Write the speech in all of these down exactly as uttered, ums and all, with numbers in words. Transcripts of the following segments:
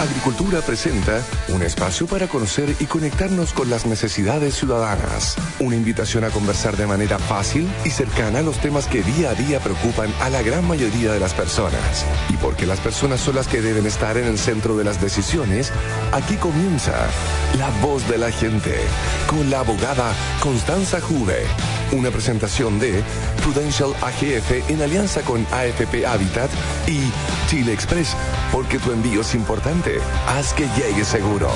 Agricultura presenta un espacio para conocer y conectarnos con las necesidades ciudadanas. Una invitación a conversar de manera fácil y cercana los temas que día a día preocupan a la gran mayoría de las personas. Y porque las personas son las que deben estar en el centro de las decisiones, aquí comienza La Voz de la Gente con la abogada Constanza Juve. Una presentación de Prudential A G F en alianza con A F P Habitat y Chile Express, porque tu envío es importante. Haz que llegue seguro.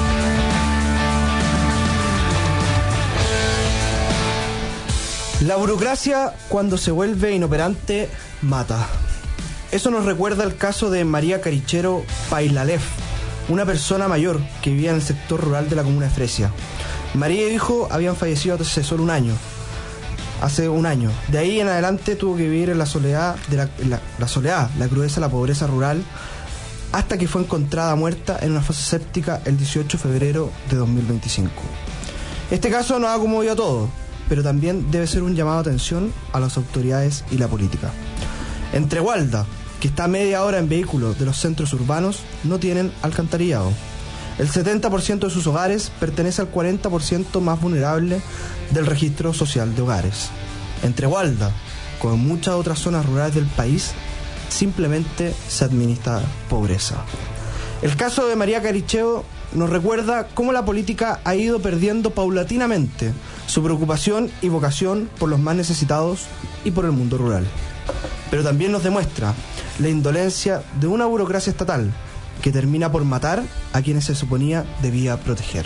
La burocracia, cuando se vuelve inoperante, mata. Eso nos recuerda el caso de María Carichero Pailalev, una persona mayor que vivía en el sector rural de la comuna de Fresia. María y hijo habían fallecido hace solo un año. Hace un año. De ahí en adelante tuvo que vivir en la soledad, de la, la, la soledad, la crudeza, la pobreza rural, hasta que fue encontrada muerta en una fosa séptica el dieciocho de febrero de dos mil veinticinco. Este caso nos ha conmovido a todos, pero también debe ser un llamado de atención a las autoridades y la política. Entregualda, que está a media hora en vehículo de los centros urbanos, no tienen alcantarillado. El setenta por ciento de sus hogares pertenece al cuarenta por ciento más vulnerable del registro social de hogares. Entregualda, como en muchas otras zonas rurales del país, simplemente se administra pobreza. El caso de María Carichero nos recuerda cómo la política ha ido perdiendo paulatinamente su preocupación y vocación por los más necesitados y por el mundo rural. Pero también nos demuestra la indolencia de una burocracia estatal que termina por matar a quienes se suponía debía proteger.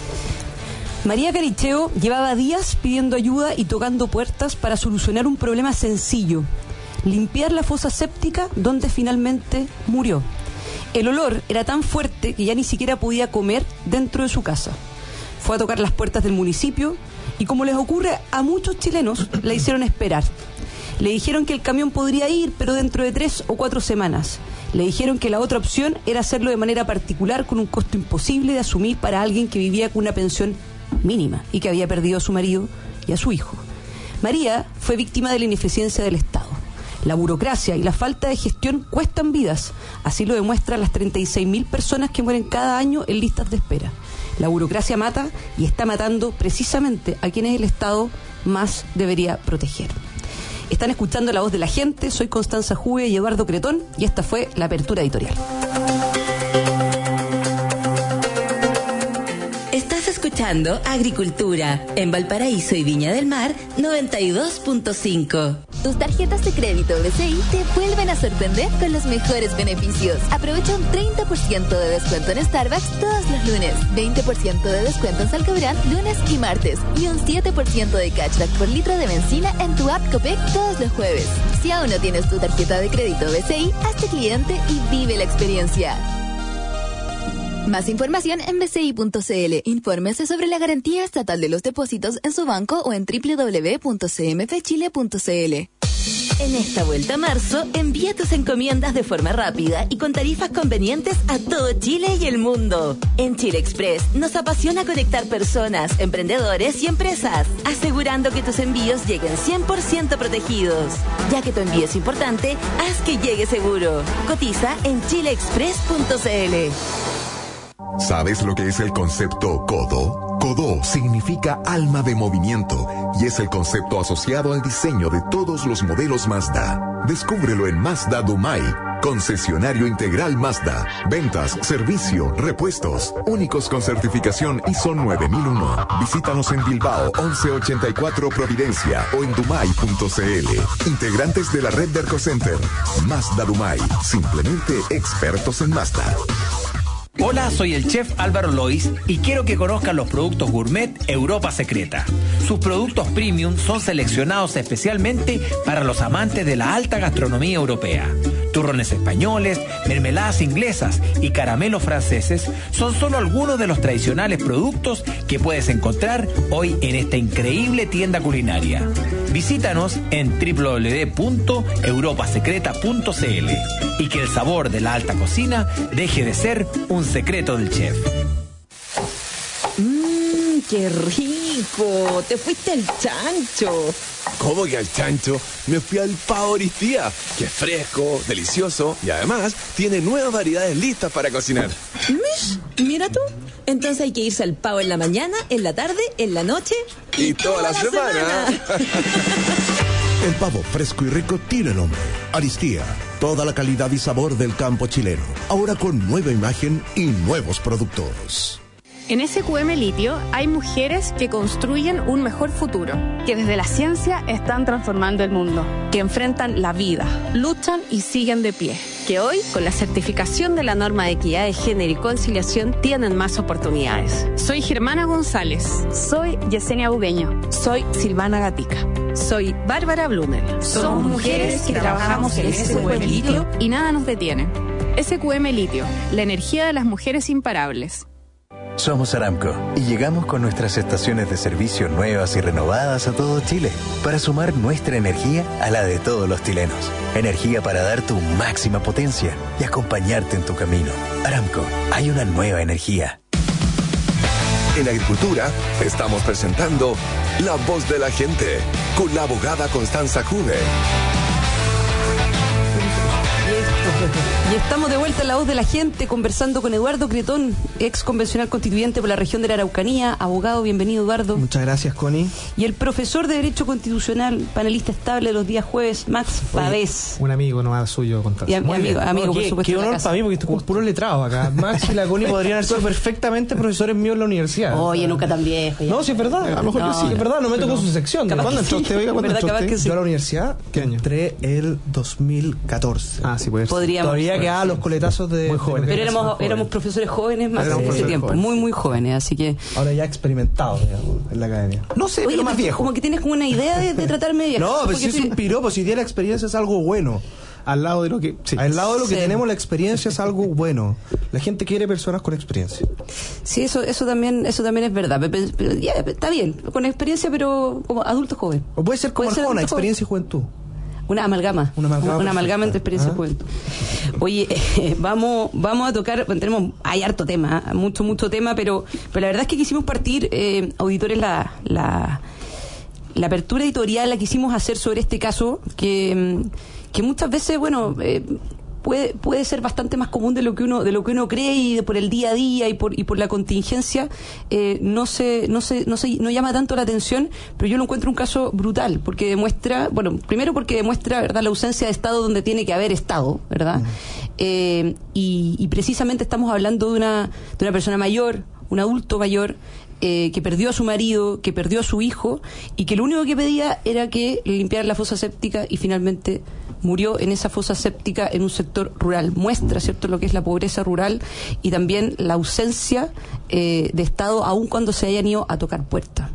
María Carichero llevaba días pidiendo ayuda y tocando puertas para solucionar un problema sencillo: limpiar la fosa séptica donde finalmente murió. El olor era tan fuerte que ya ni siquiera podía comer dentro de su casa. Fue a tocar las puertas del municipio y, como les ocurre a muchos chilenos, la hicieron esperar. Le dijeron que el camión podría ir, pero dentro de tres o cuatro semanas. Le dijeron que la otra opción era hacerlo de manera particular, con un costo imposible de asumir para alguien que vivía con una pensión mínima y que había perdido a su marido y a su hijo. María fue víctima de la ineficiencia del Estado. La burocracia y la falta de gestión cuestan vidas. Así lo demuestran las treinta y seis mil personas que mueren cada año en listas de espera. La burocracia mata y está matando precisamente a quienes el Estado más debería proteger. Están escuchando La Voz de la Gente. Soy Constanza Juve y Eduardo Cretón, y esta fue la apertura editorial. Estás escuchando Agricultura en Valparaíso y Viña del Mar noventa y dos punto cinco. Tus tarjetas de crédito B C I te vuelven a sorprender con los mejores beneficios. Aprovecha un treinta por ciento de descuento en Starbucks todos los lunes, veinte por ciento de descuento en Salcabrán lunes y martes, y un siete por ciento de cashback por litro de benzina en tu app Copec todos los jueves. Si aún no tienes tu tarjeta de crédito B C I, hazte cliente y vive la experiencia. Más información en b c i punto c l. Infórmese sobre la garantía estatal de los depósitos en su banco o en w w w punto c m f chile punto c l. En esta vuelta a marzo, envía tus encomiendas de forma rápida y con tarifas convenientes a todo Chile y el mundo. En Chile Express nos apasiona conectar personas, emprendedores y empresas, asegurando que tus envíos lleguen cien por ciento protegidos. Ya que tu envío es importante, haz que llegue seguro. Cotiza en chile express punto c l. ¿Sabes lo que es el concepto CODO? CODO significa alma de movimiento y es el concepto asociado al diseño de todos los modelos Mazda. Descúbrelo en Mazda Dumay, concesionario integral Mazda. Ventas, servicio, repuestos, únicos con certificación I S O nueve mil uno. Visítanos en Bilbao, once ochenta y cuatro Providencia o en dumay punto c l. Integrantes de la red de Ercocenter. Mazda Dumay, simplemente expertos en Mazda. Hola, soy el chef Álvaro Lois y quiero que conozcan los productos gourmet Europa Secreta. Sus productos premium son seleccionados especialmente para los amantes de la alta gastronomía europea. Turrones españoles, mermeladas inglesas y caramelos franceses son solo algunos de los tradicionales productos que puedes encontrar hoy en esta increíble tienda culinaria. Visítanos en w w w punto europa secreta punto c l y que el sabor de la alta cocina deje de ser un secreto del chef. Mmm, qué rico. Te fuiste al chancho. ¿Cómo que al chancho? Me fui al Pavo Aristía, que es fresco, delicioso y además tiene nuevas variedades listas para cocinar. Mish, mira tú. Entonces hay que irse al Pavo en la mañana, en la tarde, en la noche y, y toda, toda la, la semana. semana. El pavo fresco y rico tiene nombre. Aristía. Toda la calidad y sabor del campo chileno. Ahora con nueva imagen y nuevos productos. En S Q M Litio hay mujeres que construyen un mejor futuro, que desde la ciencia están transformando el mundo, que enfrentan la vida, luchan y siguen de pie, que hoy, con la certificación de la norma de equidad de género y conciliación, tienen más oportunidades. Soy Germana González. Soy Yesenia Bugueño. Soy Silvana Gatica. Soy Bárbara Blumer. Somos mujeres que trabajamos en S Q M Litio y nada nos detiene. S Q M Litio, la energía de las mujeres imparables. Somos Aramco y llegamos con nuestras estaciones de servicio nuevas y renovadas a todo Chile para sumar nuestra energía a la de todos los chilenos. Energía para dar tu máxima potencia y acompañarte en tu camino. Aramco, hay una nueva energía. En Agricultura estamos presentando La Voz de la Gente con la abogada Constanza Juve. Y estamos de vuelta en La Voz de la Gente, conversando con Eduardo Cretón, ex convencional constituyente por la región de la Araucanía. Abogado, bienvenido, Eduardo. Muchas gracias, Connie. Y el profesor de Derecho Constitucional, panelista estable los días jueves, Max Pavés. Un amigo nomás suyo, Constanza. Y am- amigo, amigo, no, por qué, supuesto. Qué honor para mí, porque estoy con puros letrados acá. Max y la Connie podrían haber sido perfectamente profesores míos en la universidad. Oye, o sea, nunca tan viejo. Ya. No, sí, es verdad. A lo mejor no, que sí. Es verdad, no me tocó su sección. ¿Cuándo entró usted? Oiga, ¿cuándo entró usted? Yo a la universidad entré el dos mil catorce. Ah, sí, pues. Podríamos. Todavía quedaban los coletazos de... Muy jóvenes. Pero éramos, jóvenes. éramos profesores jóvenes más Éramos en ese tiempo. jóvenes. Muy, muy jóvenes, así que... Ahora ya experimentados, digamos, en la academia. No sé, Oye, pero más pero viejo. como que tienes como una idea de, de tratarme de viejo. No, pero si Porque es un piropo, si tiene la experiencia es algo bueno. Al lado de lo que... Sí. Al lado de lo que Sí. tenemos, la experiencia es algo bueno. La gente quiere personas con experiencia. Sí, eso eso también eso también es verdad. Pero, pero, ya, está bien, con experiencia, pero como adulto joven. O puede ser como Puede ser Arjona, adulto experiencia y juventud. Una amalgama. Una amalgama Una amalgama entre perfecta. experiencia y Ah. juventud. Oye, eh, vamos vamos a tocar, bueno, tenemos, hay harto tema, ¿eh? mucho, mucho tema, pero, pero la verdad es que quisimos partir, eh, auditores, la, la, la apertura editorial la quisimos hacer sobre este caso, que, que muchas veces, bueno, eh, puede puede ser bastante más común de lo que uno de lo que uno cree, y de por el día a día y por y por la contingencia eh, no se no se no se no llama tanto la atención, pero yo lo encuentro un caso brutal, porque demuestra, bueno, primero porque demuestra, verdad, la ausencia de Estado donde tiene que haber Estado, verdad. Mm. eh, y, y precisamente estamos hablando de una de una persona mayor, un adulto mayor, Eh, que perdió a su marido, que perdió a su hijo, y que lo único que pedía era que le limpiaran la fosa séptica, y finalmente murió en esa fosa séptica en un sector rural. Muestra, ¿cierto?, lo que es la pobreza rural y también la ausencia eh, de Estado, aun cuando se hayan ido a tocar puertas.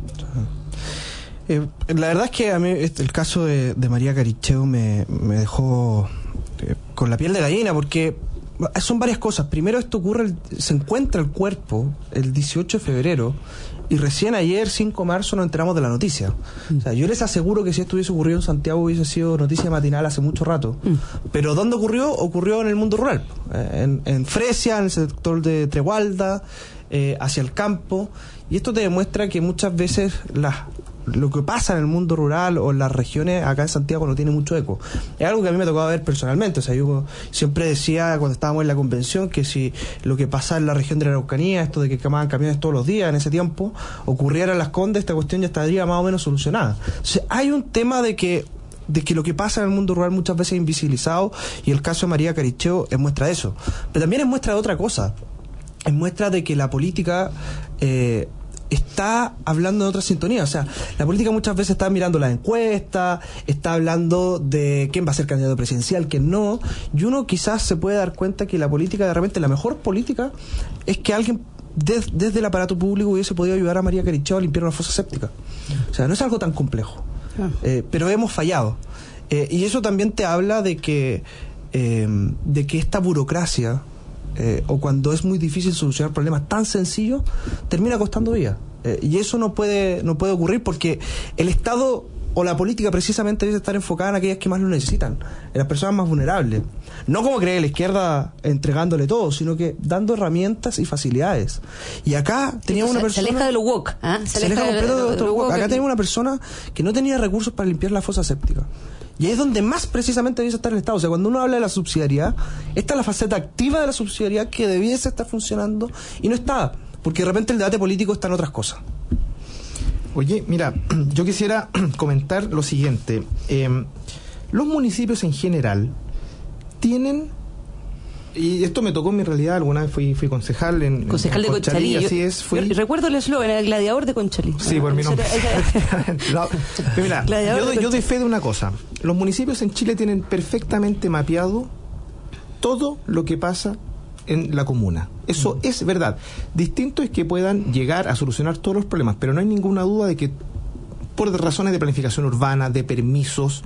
Eh, la verdad es que a mí este, el caso de, de María Caricheo me, me dejó eh, con la piel de gallina, porque son varias cosas. Primero, esto ocurre, el, se encuentra el cuerpo el dieciocho de febrero, y recién ayer, cinco de marzo, nos enteramos de la noticia. Mm. O sea, yo les aseguro que si esto hubiese ocurrido en Santiago hubiese sido noticia matinal hace mucho rato. Mm. Pero ¿dónde ocurrió? Ocurrió en el mundo rural. Eh, en, en Fresia, en el sector de Tregualda, eh, hacia el campo. Y esto te demuestra que muchas veces las... lo que pasa en el mundo rural o en las regiones acá en Santiago no tiene mucho eco. Es algo que a mí me tocaba ver personalmente. O sea, yo siempre decía cuando estábamos en la convención que si lo que pasa en la región de la Araucanía, esto de que quemaban camiones todos los días en ese tiempo, ocurriera en Las Condes, esta cuestión ya estaría más o menos solucionada. O sea, hay un tema de que de que lo que pasa en el mundo rural muchas veces es invisibilizado, y el caso de María Caricheo es muestra de eso. Pero también es muestra de otra cosa. Es muestra de que la política eh, está hablando en otra sintonía. O sea, la política muchas veces está mirando las encuestas, está hablando de quién va a ser candidato presidencial, quién no, y uno quizás se puede dar cuenta que la política, de repente, la mejor política es que alguien des, desde el aparato público hubiese podido ayudar a María Caricheo a limpiar una fosa séptica. O sea, no es algo tan complejo, eh, pero hemos fallado. Eh, y eso también te habla de que, eh, de que esta burocracia, Eh, o cuando es muy difícil solucionar problemas tan sencillos, termina costando vida. Eh, y eso no puede no puede ocurrir, porque el Estado o la política precisamente debe estar enfocada en aquellas que más lo necesitan, en las personas más vulnerables. No como cree la izquierda entregándole todo, sino que dando herramientas y facilidades. Y acá teníamos una persona... Se aleja de lo woke. ¿eh? Se, se aleja completo de, de, de, de lo woke. Acá teníamos una persona que no tenía recursos para limpiar la fosa séptica. Y ahí es donde más precisamente debiese estar el Estado. O sea, cuando uno habla de la subsidiariedad, esta es la faceta activa de la subsidiariedad que debiese estar funcionando y no está, porque de repente el debate político está en otras cosas. Oye, mira, yo quisiera comentar lo siguiente. Eh, los municipios en general tienen, y esto me tocó en mi realidad, alguna vez fui, fui concejal en, concejal en de Conchalí, así es. Fui... Recuerdo el eslogan, el gladiador de Conchalí. Sí, por mi nombre. no, mira, yo doy, yo doy fe de una cosa. Los municipios en Chile tienen perfectamente mapeado todo lo que pasa en la comuna. Eso mm. es verdad. Distinto es que puedan llegar a solucionar todos los problemas, pero no hay ninguna duda de que por razones de planificación urbana, de permisos,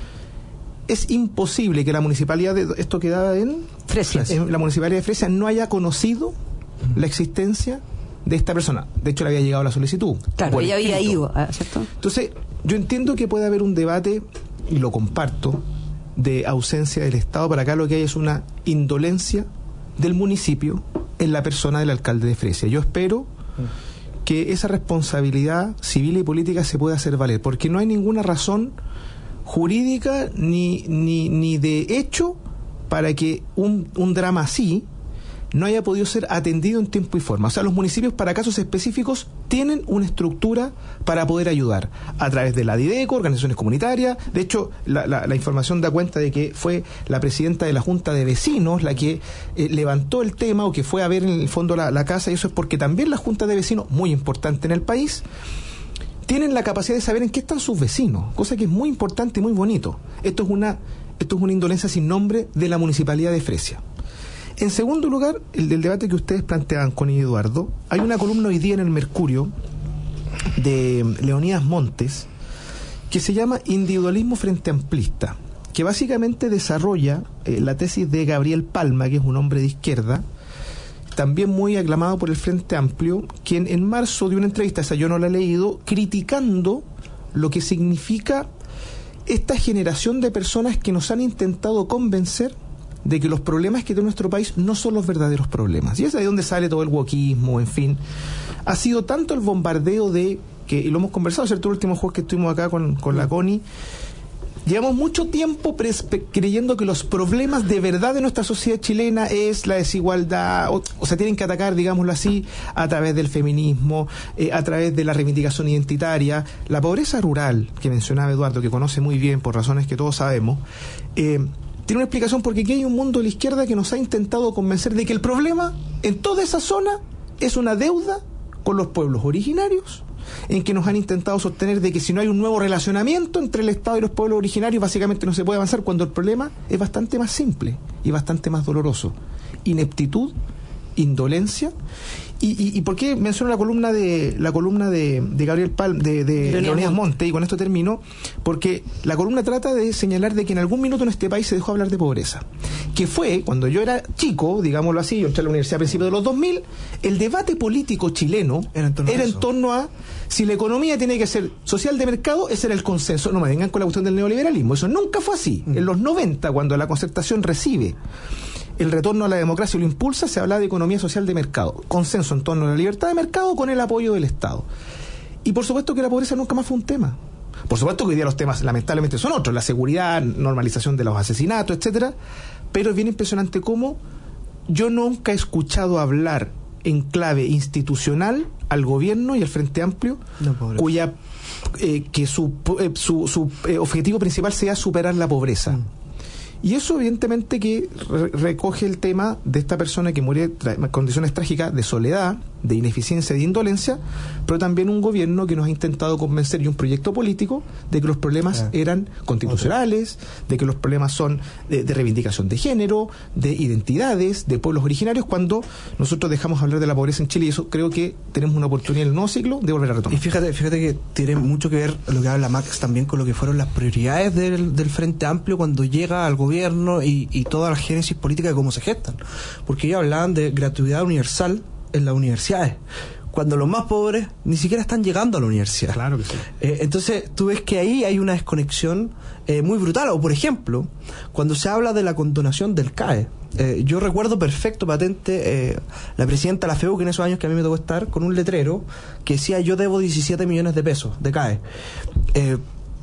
es imposible que la municipalidad de esto quedaba en Fresia, en la municipalidad de Fresia no haya conocido mm. la existencia de esta persona. De hecho, le había llegado la solicitud. Claro, ella había ido, ¿cierto? Entonces, yo entiendo que puede haber un debate, y lo comparto, de ausencia del Estado. Para acá lo que hay es una indolencia del municipio en la persona del alcalde de Fresia. Yo espero que esa responsabilidad civil y política se pueda hacer valer, porque no hay ninguna razón jurídica ni, ni, ni de hecho para que un, un drama así no haya podido ser atendido en tiempo y forma. O sea, los municipios para casos específicos tienen una estructura para poder ayudar a través de la DIDECO, organizaciones comunitarias. De hecho, la, la, la información da cuenta de que fue la presidenta de la Junta de Vecinos la que eh, levantó el tema, o que fue a ver en el fondo la, la casa, y eso es porque también la Junta de Vecinos, muy importante en el país, tienen la capacidad de saber en qué están sus vecinos, cosa que es muy importante y muy bonito. Esto es una, esto es una indolencia sin nombre de la Municipalidad de Fresia. En segundo lugar, el del debate que ustedes planteaban con Eduardo, hay una columna hoy día en el Mercurio de Leonidas Montes que se llama Individualismo frente amplista, que básicamente desarrolla eh, la tesis de Gabriel Palma, que es un hombre de izquierda, también muy aclamado por el Frente Amplio, quien en marzo dio una entrevista, esa yo no la he leído, criticando lo que significa esta generación de personas que nos han intentado convencer de que los problemas que tiene nuestro país no son los verdaderos problemas. Y es ahí donde sale todo el wokismo, en fin. Ha sido tanto el bombardeo de, que y lo hemos conversado, ¿cierto? El último jueves que estuvimos acá con, con la Connie, llevamos mucho tiempo creyendo que los problemas de verdad de nuestra sociedad chilena es la desigualdad, o, o sea, tienen que atacar, digámoslo así, a través del feminismo, eh, a través de la reivindicación identitaria, la pobreza rural, que mencionaba Eduardo, que conoce muy bien por razones que todos sabemos, eh, tiene una explicación porque aquí hay un mundo de la izquierda que nos ha intentado convencer de que el problema en toda esa zona es una deuda con los pueblos originarios, en que nos han intentado sostener de que si no hay un nuevo relacionamiento entre el Estado y los pueblos originarios, básicamente no se puede avanzar, cuando el problema es bastante más simple y bastante más doloroso. Ineptitud, indolencia. ¿Y, y, y por qué menciono la columna de la columna de, de Gabriel Palma, de, de Leonidas Monte? Y con esto termino, porque la columna trata de señalar de que en algún minuto en este país se dejó hablar de pobreza, que fue cuando yo era chico, digámoslo así, yo entré a la universidad a principios de los dos mil, el debate político chileno era en torno, era en torno a si la economía tiene que ser social de mercado. Ese era el consenso. No me vengan con la cuestión del neoliberalismo, eso nunca fue así. Mm. En los noventa, cuando la Concertación recibe el retorno a la democracia y lo impulsa, se habla de economía social de mercado, consenso en torno a la libertad de mercado con el apoyo del Estado. Y por supuesto que la pobreza nunca más fue un tema. Por supuesto que hoy día los temas lamentablemente son otros, la seguridad, normalización de los asesinatos, etcétera. Pero es bien impresionante cómo yo nunca he escuchado hablar en clave institucional al gobierno y al Frente Amplio, no, cuya eh, que su, eh, su, su eh, objetivo principal sea superar la pobreza. Mm. Y eso evidentemente que re- recoge el tema de esta persona que muere en condiciones trágicas de soledad, de ineficiencia, de indolencia, pero también un gobierno que nos ha intentado convencer, y un proyecto político, de que los problemas ah. eran constitucionales, de que los problemas son de, de reivindicación de género, de identidades, de pueblos originarios, cuando nosotros dejamos hablar de la pobreza en Chile. Y eso creo que tenemos una oportunidad en el nuevo ciclo de volver a retomar. Y fíjate, fíjate que tiene mucho que ver lo que habla Max también con lo que fueron las prioridades del, del Frente Amplio cuando llega al gobierno, y, y toda la génesis política de cómo se gestan. Porque ellos hablaban de gratuidad universal en las universidades, cuando los más pobres ni siquiera están llegando a la universidad. Claro que sí. Eh, entonces, tú ves que ahí hay una desconexión eh, muy brutal. O, por ejemplo, cuando se habla de la condonación del C A E. Eh, yo recuerdo perfecto, patente, eh, la presidenta de la FEU, que en esos años que a mí me tocó estar, con un letrero que decía: yo debo diecisiete millones de pesos de C A E. Eh,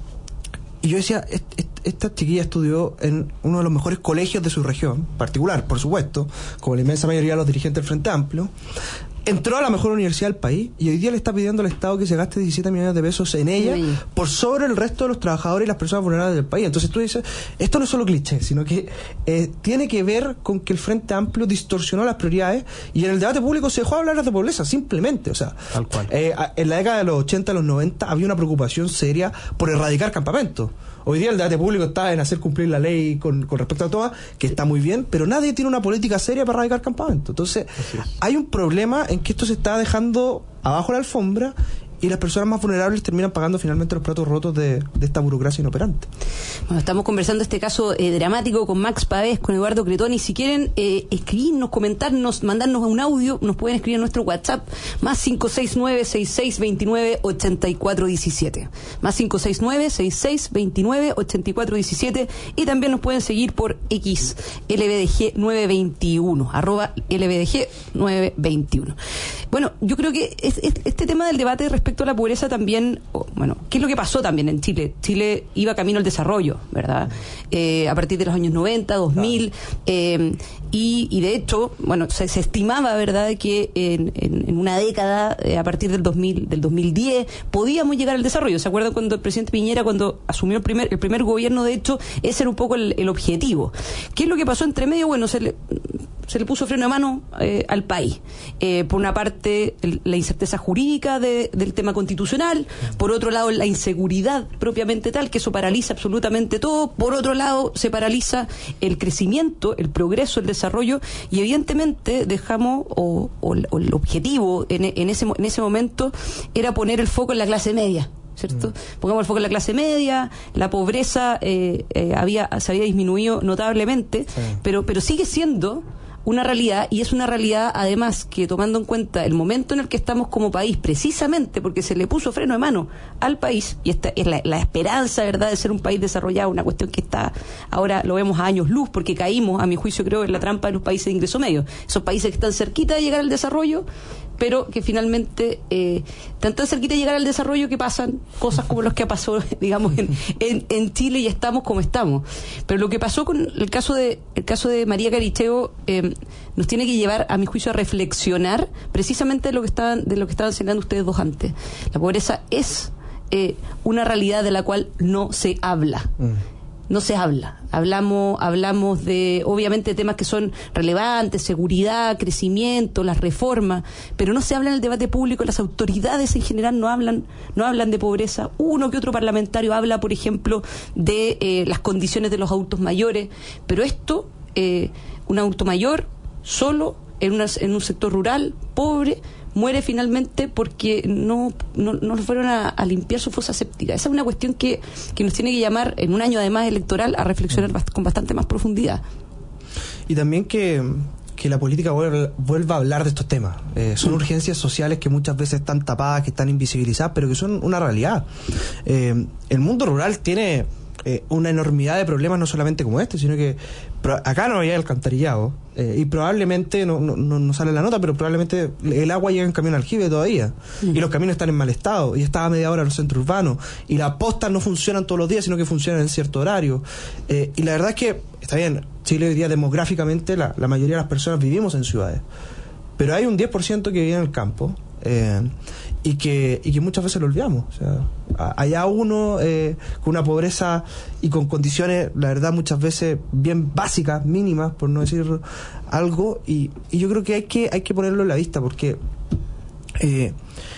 y yo decía, est, est, esta chiquilla estudió en uno de los mejores colegios de su región, particular, por supuesto, como la inmensa mayoría de los dirigentes del Frente Amplio. Entró a la mejor universidad del país y hoy día le está pidiendo al Estado que se gaste diecisiete millones de pesos en ella sí. por sobre el resto de los trabajadores y las personas vulnerables del país. Entonces tú dices, esto no es solo cliché, sino que eh, tiene que ver con que el Frente Amplio distorsionó las prioridades y en el debate público se dejó hablar de pobreza, simplemente. O sea, tal cual. Eh, en la década de los ochenta, los noventa, había una preocupación seria por erradicar campamentos. Hoy día el debate público está en hacer cumplir la ley con, con respecto a todas, que está muy bien, pero nadie tiene una política seria para erradicar campamentos. Entonces, hay un problema en que esto se está dejando abajo la alfombra y las personas más vulnerables terminan pagando finalmente los platos rotos de, de esta burocracia inoperante. Bueno, estamos conversando este caso eh, dramático con Max Pavés, con Eduardo Cretoni. Si quieren eh, escribirnos, comentarnos, mandarnos un audio, nos pueden escribir en nuestro WhatsApp, más cinco seis nueve, seis seis dos nueve, ocho cuatro uno siete, más cinco seis nueve, seis seis dos nueve, ocho cuatro uno siete, y también nos pueden seguir por X, L B D G nueve veintiuno, arroba L B D G nueve veintiuno. Bueno, yo creo que es, es, este tema del debate respecto a la pobreza también, bueno, ¿qué es lo que pasó también en Chile? Chile iba camino al desarrollo, ¿verdad? Eh, a partir de los años noventa, dos mil, eh, y, y de hecho, bueno, se, se estimaba, ¿verdad?, que en, en, en una década, eh, a partir del dos mil, del dos mil diez, podíamos llegar al desarrollo. ¿Se acuerdan cuando el presidente Piñera, cuando asumió el primer, el primer gobierno, de hecho, ese era un poco el, el objetivo? ¿Qué es lo que pasó entre medio? Bueno, se le... se le puso freno de mano eh, al país. Eh, por una parte, el, la incerteza jurídica de, del tema constitucional, por otro lado, la inseguridad propiamente tal, que eso paraliza absolutamente todo, por otro lado, se paraliza el crecimiento, el progreso, el desarrollo, y evidentemente dejamos, o, o, o el objetivo en, en, ese, en ese momento era poner el foco en la clase media, ¿cierto? Mm. Pongamos el foco en la clase media, la pobreza eh, eh, había se había disminuido notablemente, sí. pero pero sigue siendo una realidad, y es una realidad además que, tomando en cuenta el momento en el que estamos como país, precisamente porque se le puso freno de mano al país, y esta es la, la esperanza, ¿verdad?, de ser un país desarrollado, una cuestión que está, ahora lo vemos a años luz, porque caímos, a mi juicio, creo, en la trampa de los países de ingreso medio, esos países que están cerquita de llegar al desarrollo, pero que finalmente eh, están tan cerquita de llegar al desarrollo que pasan cosas como los que pasó, digamos, en, en, en Chile, y estamos como estamos. Pero lo que pasó con el caso de el caso de María Caricheo eh, nos tiene que llevar, a mi juicio, a reflexionar precisamente de lo que estaban de lo que estaban señalando ustedes dos antes. La pobreza es eh, una realidad de la cual no se habla. Mm. No se habla. Hablamos, hablamos de, obviamente, temas que son relevantes, seguridad, crecimiento, las reformas, pero no se habla en el debate público. Las autoridades en general no hablan, no hablan de pobreza. Uno que otro parlamentario habla, por ejemplo, de eh, las condiciones de los adultos mayores, pero esto, eh, un adulto mayor, solo, en, una, en un sector rural, pobre, muere finalmente porque no no, no fueron a, a limpiar su fosa séptica. Esa es una cuestión que, que nos tiene que llamar, en un año además electoral, a reflexionar bast- con bastante más profundidad. Y también que, que la política vuelva, vuelva a hablar de estos temas. Eh, son mm. urgencias sociales que muchas veces están tapadas, que están invisibilizadas, pero que son una realidad. Eh, el mundo rural tiene eh, una enormidad de problemas, no solamente como este, sino que pro- acá no hay alcantarillado, eh, y probablemente, no, no, no sale la nota, pero probablemente el agua llega en camión aljibe todavía, mm. y los caminos están en mal estado, y está a media hora en los centros urbanos, y las postas no funcionan todos los días, sino que funcionan en cierto horario. Eh, y la verdad es que, está bien, Chile hoy día demográficamente, la, la mayoría de las personas vivimos en ciudades, pero hay un diez por ciento que vive en el campo, eh, y que y que muchas veces lo olvidamos. O sea, allá uno eh, con una pobreza y con condiciones, la verdad, muchas veces bien básicas, mínimas, por no decir algo, y, y yo creo que hay que hay que ponerlo en la vista, porque eh,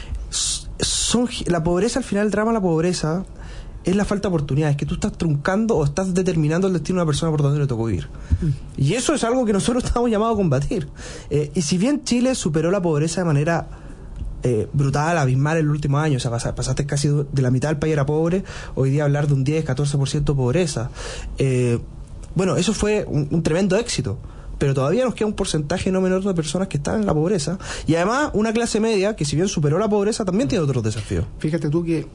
son la pobreza, al final el drama de la pobreza es la falta de oportunidades, que tú estás truncando o estás determinando el destino de una persona por donde le tocó vivir. Mm. Y eso es algo que nosotros estamos llamados a combatir. Eh, y si bien Chile superó la pobreza de manera Eh, brutal, abismal en el último año, o sea, pasaste, pasaste casi de la mitad del país era pobre, hoy día hablar de un diez, catorce por ciento de pobreza. Eh, bueno, eso fue un, un tremendo éxito, pero todavía nos queda un porcentaje no menor de personas que están en la pobreza, y además una clase media que, si bien superó la pobreza, también tiene otros desafíos. Fíjate tú que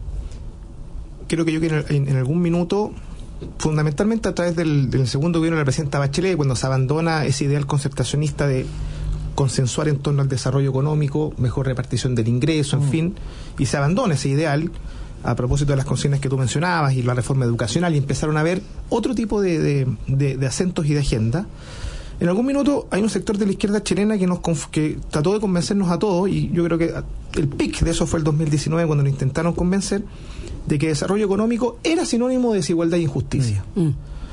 creo que yo que en, en, en algún minuto, fundamentalmente a través del, del segundo gobierno de la presidenta Bachelet, cuando se abandona ese ideal concertacionista de consensuar en torno al desarrollo económico, mejor repartición del ingreso, en mm. fin, y se abandona ese ideal a propósito de las consignas que tú mencionabas y la reforma educacional, y empezaron a ver otro tipo de, de, de, de acentos y de agenda. En algún minuto hay un sector de la izquierda chilena que nos que trató de convencernos a todos, y yo creo que el pic de eso fue el dos mil diecinueve, cuando nos intentaron convencer de que desarrollo económico era sinónimo de desigualdad e injusticia. Mm.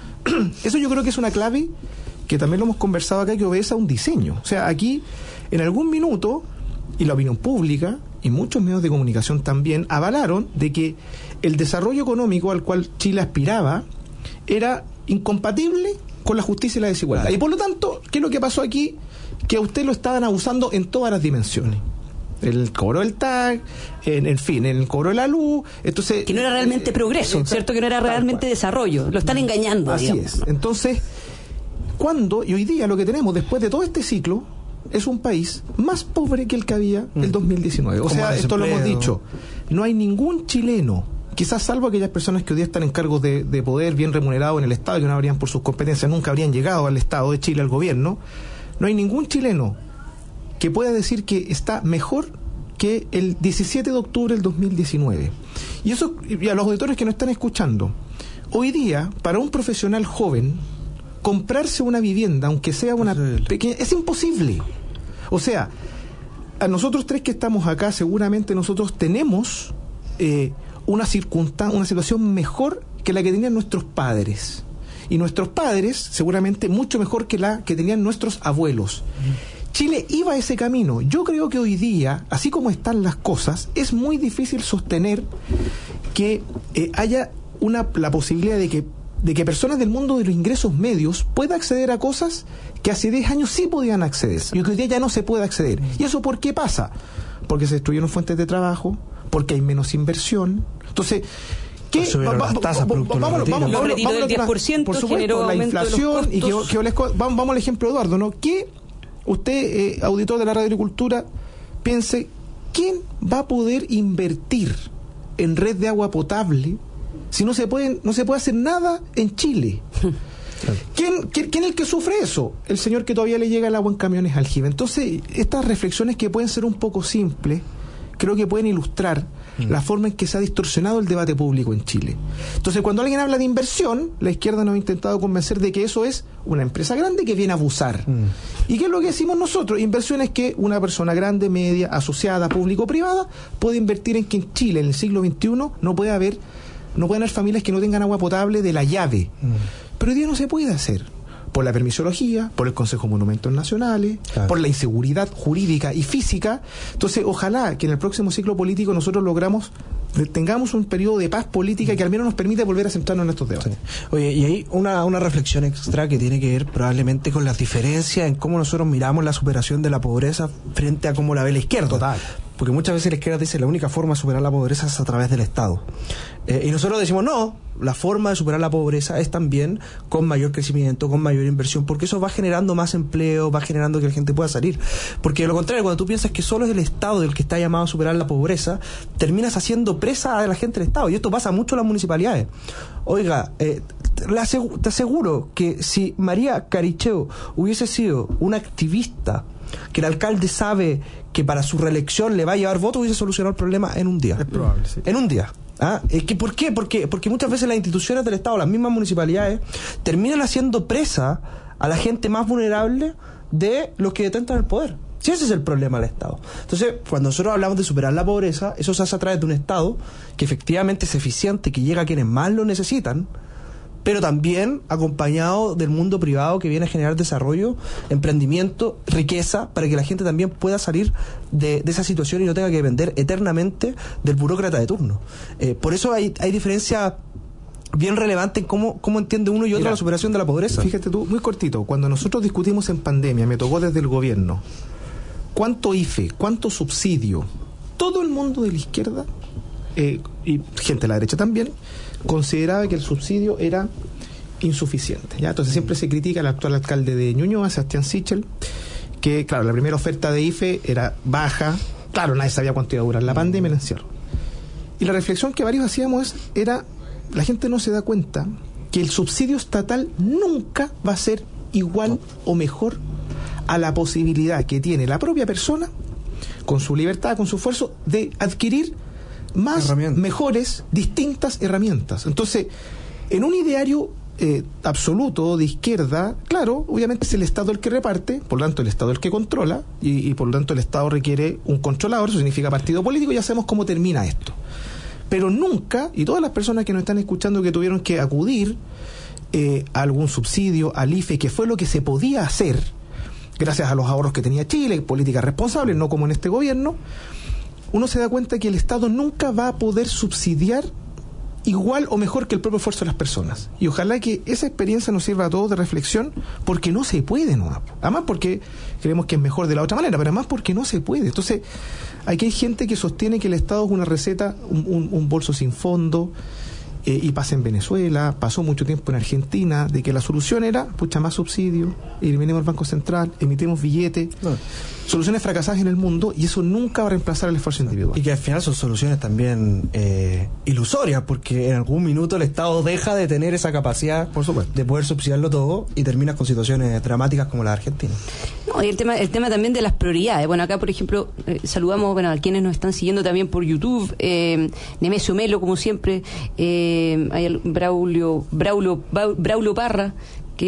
Eso yo creo que es una clave que también lo hemos conversado acá, que obedece a un diseño. O sea, aquí, en algún minuto, y la opinión pública y muchos medios de comunicación también avalaron de que el desarrollo económico al cual Chile aspiraba era incompatible con la justicia y la desigualdad. Claro. Y por lo tanto, ¿qué es lo que pasó aquí? Que a usted lo estaban abusando en todas las dimensiones. El cobro del T A C, en, en fin, en el cobro de la luz. Entonces, que no era realmente eh, progreso, eh, ¿cierto? Que no era realmente desarrollo. Lo están engañando. Así digamos. es. Entonces, cuando, y hoy día lo que tenemos después de todo este ciclo, es un país más pobre que el que había el dos mil diecinueve. O sea, esto lo hemos dicho. No hay ningún chileno, quizás salvo aquellas personas que hoy día están en cargos de, de poder bien remunerados en el Estado, que no habrían por sus competencias, nunca habrían llegado al Estado de Chile, al gobierno. No hay ningún chileno que pueda decir que está mejor que el diecisiete de octubre del dos mil diecinueve. Y eso, y a los auditores que nos están escuchando, hoy día, para un profesional joven, comprarse una vivienda, aunque sea una pequeña, es imposible. O sea, a nosotros tres que estamos acá, seguramente nosotros tenemos eh, una circunstancia, una situación mejor que la que tenían nuestros padres. Y nuestros padres, seguramente, mucho mejor que la que tenían nuestros abuelos. Chile iba a ese camino. Yo creo que hoy día, así como están las cosas, es muy difícil sostener que eh, haya una la posibilidad de que de que personas del mundo de los ingresos medios puedan acceder a cosas que hace diez años sí podían acceder y que hoy día ya no se puede acceder. ¿Y eso por qué pasa? Porque se destruyeron fuentes de trabajo, porque hay menos inversión. Entonces, ¿qué? Vamos al diez por ciento, por supuesto, la inflación, y que, que les, vamos, vamos al ejemplo de Eduardo, ¿no? Que usted, eh, auditor de la Radio Agricultura, piense, ¿quién va a poder invertir en red de agua potable si no se pueden, no se puede hacer nada en Chile? Claro. ¿Quién, quién, ¿Quién es el que sufre eso? El señor que todavía le llega el agua en camiones al Aljibe. Entonces, estas reflexiones que pueden ser un poco simples, creo que pueden ilustrar mm. la forma en que se ha distorsionado el debate público en Chile. Entonces, cuando alguien habla de inversión, la izquierda nos ha intentado convencer de que eso es una empresa grande que viene a abusar. Mm. ¿Y qué es lo que decimos nosotros? Inversión es que una persona grande, media, asociada, público-privada, puede invertir en que en Chile, en el siglo veintiuno, no puede haber no pueden haber familias que no tengan agua potable de la llave. Mm. Pero hoy día no se puede hacer. Por la permisología, por el Consejo de Monumentos Nacionales, claro, por la inseguridad jurídica y física. Entonces, ojalá que en el próximo ciclo político nosotros logramos, tengamos un periodo de paz política que al menos nos permita volver a centrarnos en estos debates. Sí. Oye, y hay una, una reflexión extra que tiene que ver probablemente con las diferencias en cómo nosotros miramos la superación de la pobreza frente a cómo la ve la izquierda. Total. Porque muchas veces la izquierda dice la única forma de superar la pobreza es a través del Estado. Eh, y nosotros decimos, no, la forma de superar la pobreza es también con mayor crecimiento, con mayor inversión, porque eso va generando más empleo, va generando que la gente pueda salir. Porque de lo contrario, cuando tú piensas que solo es el Estado el que está llamado a superar la pobreza, terminas haciendo presa a la gente del Estado. Y esto pasa mucho en las municipalidades. Oiga, eh, te aseguro que si María Caricheo hubiese sido una activista, que el alcalde sabe que para su reelección le va a llevar votos, hubiese solucionado el problema en un día. Es probable, sí. En un día. ¿Ah? ¿Por qué? Porque, porque muchas veces las instituciones del Estado, las mismas municipalidades, terminan haciendo presa a la gente más vulnerable de los que detentan el poder. Si ese es el problema del Estado. Entonces, cuando nosotros hablamos de superar la pobreza, eso se hace a través de un Estado que efectivamente es eficiente, que llega a quienes más lo necesitan, pero también acompañado del mundo privado que viene a generar desarrollo, emprendimiento, riqueza, para que la gente también pueda salir de, de esa situación y no tenga que depender eternamente del burócrata de turno. Eh, por eso hay, hay diferencia bien relevante en cómo, cómo entiende uno y otro Mira, la superación de la pobreza. Fíjate tú, muy cortito, cuando nosotros discutimos en pandemia, me tocó desde el gobierno, ¿cuánto I F E? ¿Cuánto subsidio? Todo el mundo de la izquierda, eh, y gente de la derecha también, consideraba que el subsidio era insuficientes, ¿ya? Entonces siempre se critica al actual alcalde de Ñuñoa, Sebastián Sichel, que claro, la primera oferta de I F E era baja, claro, nadie sabía cuánto iba a durar la pandemia, el encierro. Y la reflexión que varios hacíamos es, era, la gente no se da cuenta que el subsidio estatal nunca va a ser igual o mejor a la posibilidad que tiene la propia persona, con su libertad, con su esfuerzo, de adquirir más, mejores, distintas herramientas. Entonces, en un ideario eh, absoluto de izquierda, claro, obviamente es el Estado el que reparte, por lo tanto el Estado el que controla, y, y por lo tanto el Estado requiere un controlador, eso significa partido político, y ya sabemos cómo termina esto. Pero nunca, y todas las personas que nos están escuchando que tuvieron que acudir eh, a algún subsidio, al I F E, que fue lo que se podía hacer, gracias a los ahorros que tenía Chile, políticas responsables, no como en este gobierno, uno se da cuenta que el Estado nunca va a poder subsidiar igual o mejor que el propio esfuerzo de las personas. Y ojalá que esa experiencia nos sirva a todos de reflexión, porque no se puede, ¿no? Además porque creemos que es mejor de la otra manera, pero además porque no se puede. Entonces, aquí hay gente que sostiene que el Estado es una receta, un, un, un bolso sin fondo, eh, y pasa en Venezuela, pasó mucho tiempo en Argentina, de que la solución era, pucha, más subsidio, eliminemos el Banco Central, emitimos billetes, no. Soluciones fracasadas en el mundo, y eso nunca va a reemplazar el esfuerzo individual. Y que al final son soluciones también eh, ilusorias, porque en algún minuto el Estado deja de tener esa capacidad, por supuesto, de poder subsidiarlo todo, y termina con situaciones dramáticas como la de Argentina. No, y el tema, el tema también de las prioridades. Bueno, acá, por ejemplo, eh, saludamos bueno, a quienes nos están siguiendo también por YouTube, eh, Nemesio Melo, como siempre, eh, hay el Braulio, Braulio, Braulio Parra,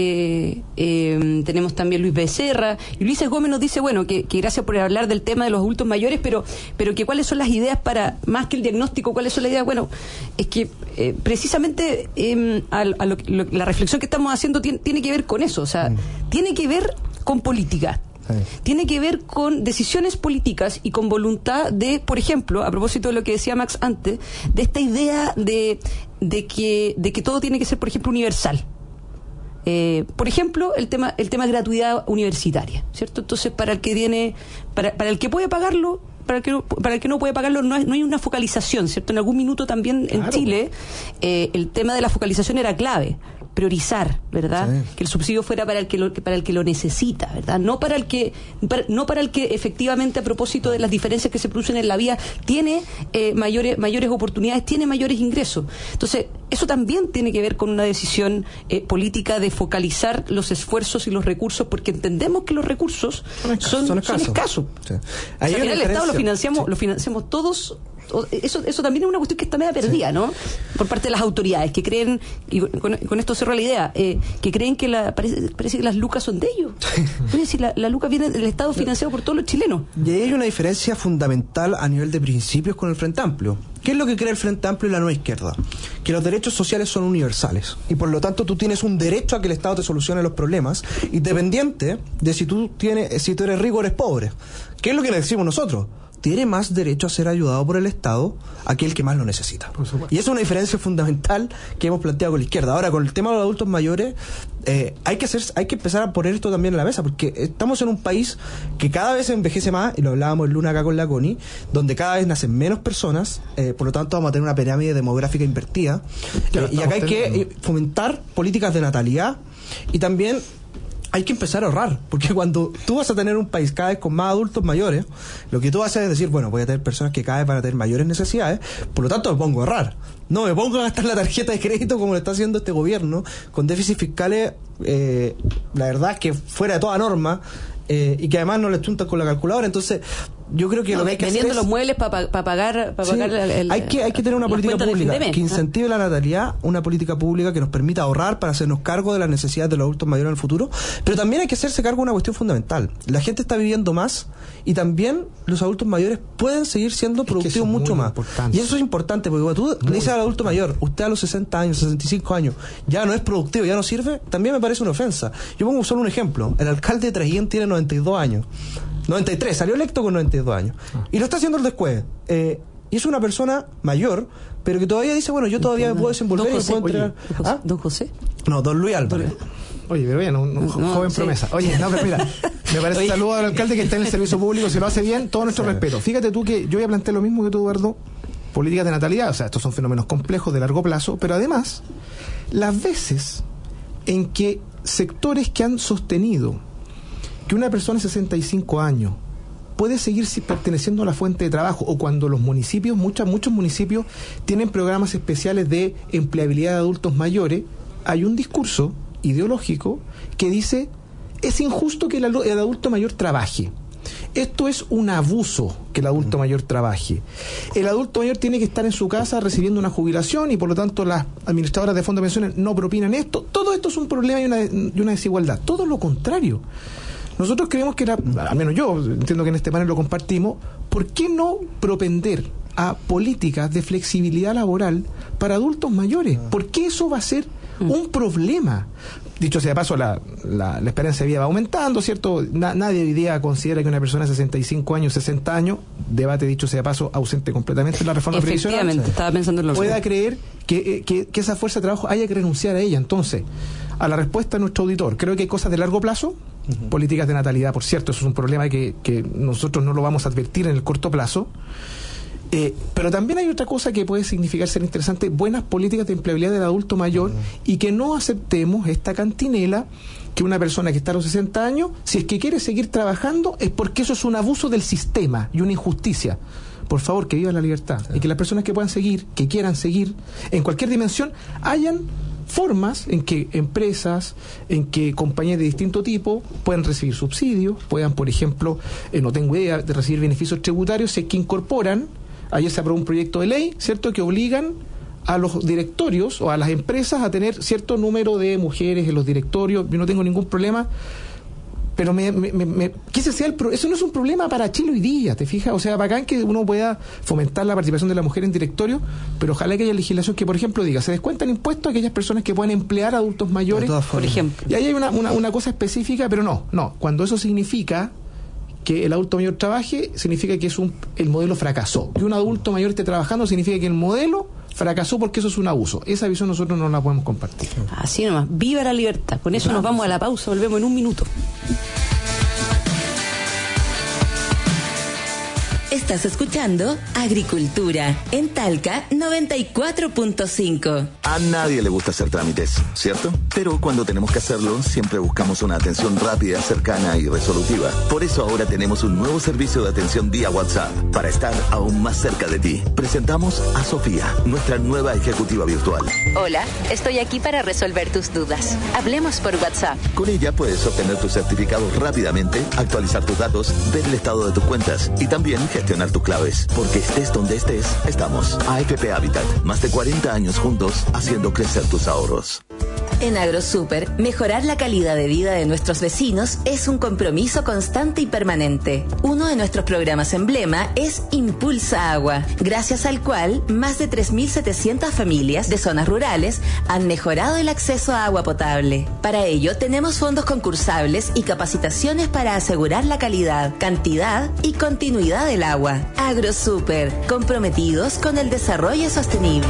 que eh, tenemos también Luis Becerra, y Ulises Gómez nos dice, bueno, que, que gracias por hablar del tema de los adultos mayores, pero pero que cuáles son las ideas para, más que el diagnóstico, cuáles son las ideas. Bueno, es que eh, precisamente eh, a, a lo, lo, la reflexión que estamos haciendo tiene, tiene que ver con eso, o sea, mm. tiene que ver con política. Sí. Tiene que ver con decisiones políticas y con voluntad de, por ejemplo, a propósito de lo que decía Max antes, de esta idea de, de que de que todo tiene que ser, por ejemplo, universal. Eh, por ejemplo, el tema el tema de gratuidad universitaria, ¿cierto? Entonces, para el que tiene, para, para el que puede pagarlo, para el que no, para el que no puede pagarlo, no hay, no hay una focalización, ¿cierto? En algún minuto también en claro. Chile, eh, el tema de la focalización era clave. Priorizar, ¿verdad? Sí. Que el subsidio fuera para el que lo, para el que lo necesita, ¿verdad? No para el que para, no para el que efectivamente, a propósito de las diferencias que se producen en la vida, tiene eh, mayores mayores oportunidades, tiene mayores ingresos. Entonces, eso también tiene que ver con una decisión eh, política de focalizar los esfuerzos y los recursos, porque entendemos que los recursos son escasos. Son, son escasos. Son escasos. Sí. O sea, al final el Estado lo financiamos, sí. lo financiamos todos. Eso eso también es una cuestión que está media perdida, sí. ¿no? Por parte de las autoridades que creen, y con, con esto cierro la idea, eh, que creen que la, parece, parece que las lucas son de ellos. Es decir, la, la luca viene del Estado financiado por todos los chilenos. Y ahí hay una diferencia fundamental a nivel de principios con el Frente Amplio. ¿Qué es lo que cree el Frente Amplio y la nueva izquierda? Que los derechos sociales son universales y por lo tanto tú tienes un derecho a que el Estado te solucione los problemas, independiente de si tú tienes, si tú eres rico o eres pobre. ¿Qué es lo que le decimos nosotros? Tiene más derecho a ser ayudado por el Estado aquel que más lo necesita. Y esa es una diferencia fundamental que hemos planteado con la izquierda. Ahora, con el tema de los adultos mayores, eh, hay que hacer, hay que empezar a poner esto también en la mesa, porque estamos en un país que cada vez envejece más, y lo hablábamos el lunes acá con la Connie, donde cada vez nacen menos personas, eh, por lo tanto vamos a tener una pirámide demográfica invertida. Eh, y acá hay que fomentar políticas de natalidad y también hay que empezar a ahorrar, porque cuando tú vas a tener un país cada vez con más adultos mayores, lo que tú vas a hacer es decir, bueno, voy a tener personas que cada vez van a tener mayores necesidades, por lo tanto me pongo a ahorrar. No me pongo a gastar la tarjeta de crédito como lo está haciendo este gobierno, con déficits fiscales, eh, la verdad es que fuera de toda norma, eh, y que además no les chuntan con la calculadora. Entonces, yo creo que no, lo que hay que vendiendo hacer es, los muebles para pa pagar, pa sí, pagar el, hay que hay que tener una política pública que incentive la natalidad, una política pública que nos permita ahorrar para hacernos cargo de las necesidades de los adultos mayores en el futuro, pero también hay que hacerse cargo de una cuestión fundamental. La gente está viviendo más y también los adultos mayores pueden seguir siendo productivos mucho más. Importante. Y eso es importante, porque cuando tú muy le dices al adulto mayor, usted a los sesenta años, sesenta y cinco años, ya no es productivo, ya no sirve, también me parece una ofensa. Yo pongo solo un ejemplo. El alcalde de Traiguén tiene noventa y dos años. noventa y tres, salió electo con noventa y dos años. Y lo está haciendo el después. Eh, y es una persona mayor, pero que todavía dice, bueno, yo todavía me puedo desenvolver y puedo entrar. Oye, ¿Ah? ¿Don José? No, don Luis Álvarez. Oye, pero bien, un, un no, joven sí. promesa. Oye, no, pero mira, me parece un saludo al alcalde que está en el servicio público, si lo hace bien, todo nuestro sí. respeto. Fíjate tú que yo ya planteé lo mismo que tú, Eduardo, políticas de natalidad, o sea, estos son fenómenos complejos de largo plazo, pero además, las veces en que sectores que han sostenido que una persona de sesenta y cinco años puede seguir perteneciendo a la fuente de trabajo, o cuando los municipios, muchos, muchos municipios tienen programas especiales de empleabilidad de adultos mayores, hay un discurso ideológico que dice: es injusto que el, el adulto mayor trabaje. Esto es un abuso, que el adulto mayor trabaje. El adulto mayor tiene que estar en su casa recibiendo una jubilación y por lo tanto las administradoras de fondos de pensiones no propinan esto. Todo esto es un problema y una, y una desigualdad. Todo lo contrario. Nosotros creemos que, era, al menos yo entiendo que en este panel lo compartimos, ¿por qué no propender a políticas de flexibilidad laboral para adultos mayores? ¿Por qué eso va a ser un problema? Dicho sea de paso, la, la, la esperanza de vida va aumentando, ¿cierto? Na, nadie hoy día considera que una persona de sesenta y cinco años, sesenta años, debate, dicho sea de paso, ausente completamente de la reforma previsional, efectivamente, estaba pensando en lo pueda mismo. creer que, que, que esa fuerza de trabajo haya que renunciar a ella. Entonces, a la respuesta de nuestro auditor, creo que hay cosas de largo plazo, uh-huh. políticas de natalidad, por cierto, eso es un problema que, que nosotros no lo vamos a advertir en el corto plazo. Eh, pero también hay otra cosa que puede significar ser interesante: buenas políticas de empleabilidad del adulto mayor, uh-huh. y que no aceptemos esta cantinela que una persona que está a los sesenta años, si es que quiere seguir trabajando, es porque eso es un abuso del sistema y una injusticia. Por favor, que viva la libertad, sí. y que las personas que puedan seguir, que quieran seguir, en cualquier dimensión, hayan formas en que empresas, en que compañías de distinto tipo puedan recibir subsidios, puedan, por ejemplo, eh, no tengo idea, de recibir beneficios tributarios, si es que incorporan. Ayer se aprobó un proyecto de ley, ¿cierto?, que obligan a los directorios o a las empresas a tener cierto número de mujeres en los directorios. Yo no tengo ningún problema, pero me, me, me, que ese sea el pro, eso no es un problema para Chile hoy día, ¿te fijas? O sea, bacán que uno pueda fomentar la participación de la mujer en directorio, pero ojalá que haya legislación que, por ejemplo, diga: se descuentan impuestos a aquellas personas que puedan emplear a adultos mayores, por ejemplo. Y ahí hay una, una, una cosa específica, pero no, no, cuando eso significa que el adulto mayor trabaje, significa que es un, el modelo fracasó. Que un adulto mayor esté trabajando significa que el modelo fracasó, porque eso es un abuso. Esa visión nosotros no la podemos compartir. Así nomás. Viva la libertad. Con eso nos vamos a la pausa. Volvemos en un minuto. Estás escuchando Agricultura en Talca noventa y cuatro punto cinco. A nadie le gusta hacer trámites, ¿cierto? Pero cuando tenemos que hacerlo, siempre buscamos una atención rápida, cercana y resolutiva. Por eso ahora tenemos un nuevo servicio de atención vía WhatsApp, para estar aún más cerca de ti. Presentamos a Sofía, nuestra nueva ejecutiva virtual. Hola, estoy aquí para resolver tus dudas. Hablemos por WhatsApp. Con ella puedes obtener tus certificados rápidamente, actualizar tus datos, ver el estado de tus cuentas y también gestionar tus claves. Porque estés donde estés, estamos. A F P Habitat, más de cuarenta años juntos, haciendo crecer tus ahorros. En AgroSuper, mejorar la calidad de vida de nuestros vecinos es un compromiso constante y permanente. Uno de nuestros programas emblema es Impulsa Agua, gracias al cual más de tres mil setecientas familias de zonas rurales han mejorado el acceso a agua potable. Para ello, tenemos fondos concursables y capacitaciones para asegurar la calidad, cantidad y continuidad del agua. AgroSuper, comprometidos con el desarrollo sostenible.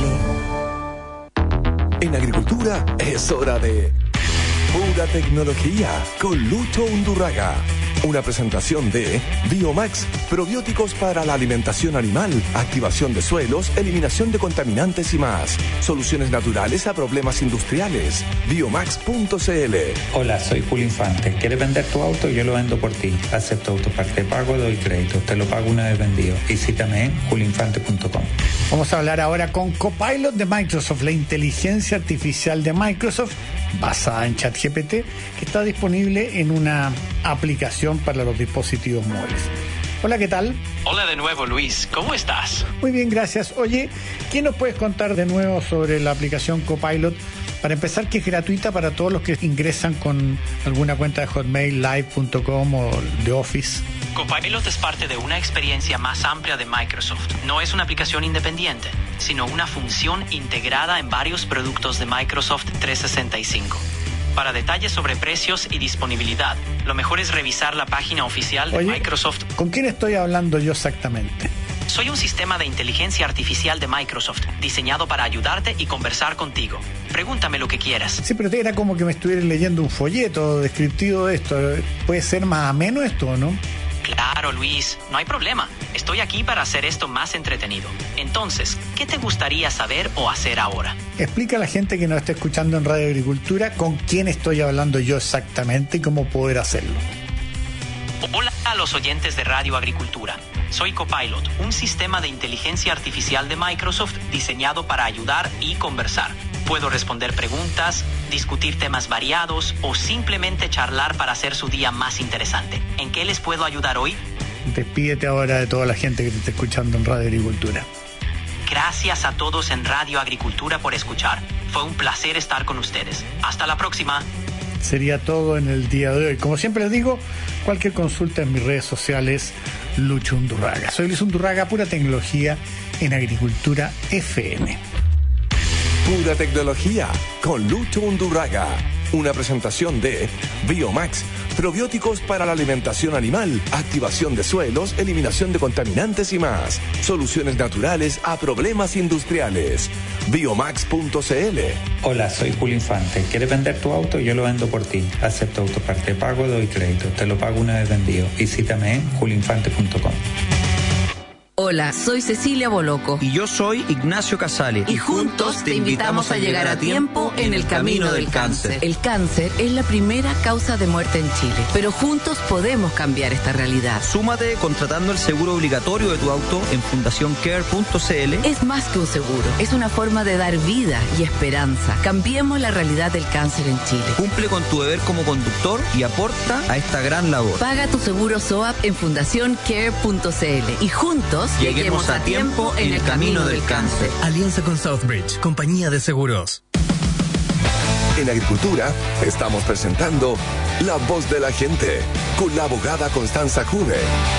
En agricultura es hora de Pura Tecnología con Lucho Undurraga. Una presentación de Biomax, probióticos para la alimentación animal, activación de suelos, eliminación de contaminantes y más. Soluciones naturales a problemas industriales. Biomax punto c l. Hola, soy Julio Infante. ¿Quieres vender tu auto? Yo lo vendo por ti. Acepto autoparte pago, doy crédito. Te lo pago una vez vendido. Visítame en julio infante punto com. Vamos a hablar ahora con Copilot de Microsoft, la inteligencia artificial de Microsoft, basada en ChatGPT, que está disponible en una aplicación para los dispositivos móviles. Hola, ¿qué tal? Hola de nuevo, Luis. ¿Cómo estás? Muy bien, gracias. Oye, ¿qué nos puedes contar de nuevo sobre la aplicación Copilot? Para empezar, que es gratuita para todos los que ingresan con alguna cuenta de Hotmail, live punto com o de Office. Copilot es parte de una experiencia más amplia de Microsoft. No es una aplicación independiente, sino una función integrada en varios productos de Microsoft trescientos sesenta y cinco. Para detalles sobre precios y disponibilidad, lo mejor es revisar la página oficial de Oye, Microsoft. ¿Con quién estoy hablando yo exactamente? Soy un sistema de inteligencia artificial de Microsoft, diseñado para ayudarte y conversar contigo. Pregúntame lo que quieras. Sí, pero era como que me estuvieran leyendo un folleto descriptivo de esto. ¿Puede ser más ameno esto o no? Claro, Luis, no hay problema. Estoy aquí para hacer esto más entretenido. Entonces, ¿qué te gustaría saber o hacer ahora? Explica a la gente que nos está escuchando en Radio Agricultura con quién estoy hablando yo exactamente y cómo poder hacerlo. Hola a los oyentes de Radio Agricultura. Soy Copilot, un sistema de inteligencia artificial de Microsoft diseñado para ayudar y conversar. Puedo responder preguntas, discutir temas variados o simplemente charlar para hacer su día más interesante. ¿En qué les puedo ayudar hoy? Despídete ahora de toda la gente que te está escuchando en Radio Agricultura. Gracias a todos en Radio Agricultura por escuchar. Fue un placer estar con ustedes. Hasta la próxima. Sería todo en el día de hoy. Como siempre les digo, cualquier consulta en mis redes sociales, Lucho Undurraga. Soy Luis Undurraga, pura tecnología en Agricultura F M. Pura tecnología con Lucho Undurraga. Una presentación de Biomax, probióticos para la alimentación animal, activación de suelos, eliminación de contaminantes y más. Soluciones naturales a problemas industriales. Biomax punto c l. Hola, soy Julio Infante. ¿Quieres vender tu auto? Yo lo vendo por ti. Acepto autoparte pago, doy crédito. Te lo pago una vez vendido. Visítame en julio infante punto com. Hola, soy Cecilia Boloco. Y yo soy Ignacio Casale. Y juntos te invitamos a llegar a tiempo en el camino del cáncer. El cáncer es la primera causa de muerte en Chile, pero juntos podemos cambiar esta realidad. Súmate contratando el seguro obligatorio de tu auto en fundación care punto c l. Es más que un seguro, es una forma de dar vida y esperanza. Cambiemos la realidad del cáncer en Chile. Cumple con tu deber como conductor y aporta a esta gran labor. Paga tu seguro S O A P en fundación care punto c l y juntos lleguemos a tiempo en el camino del cáncer. Alianza con Southbridge, compañía de seguros. En Agricultura estamos presentando La Voz de la Gente con la abogada Constanza Juve.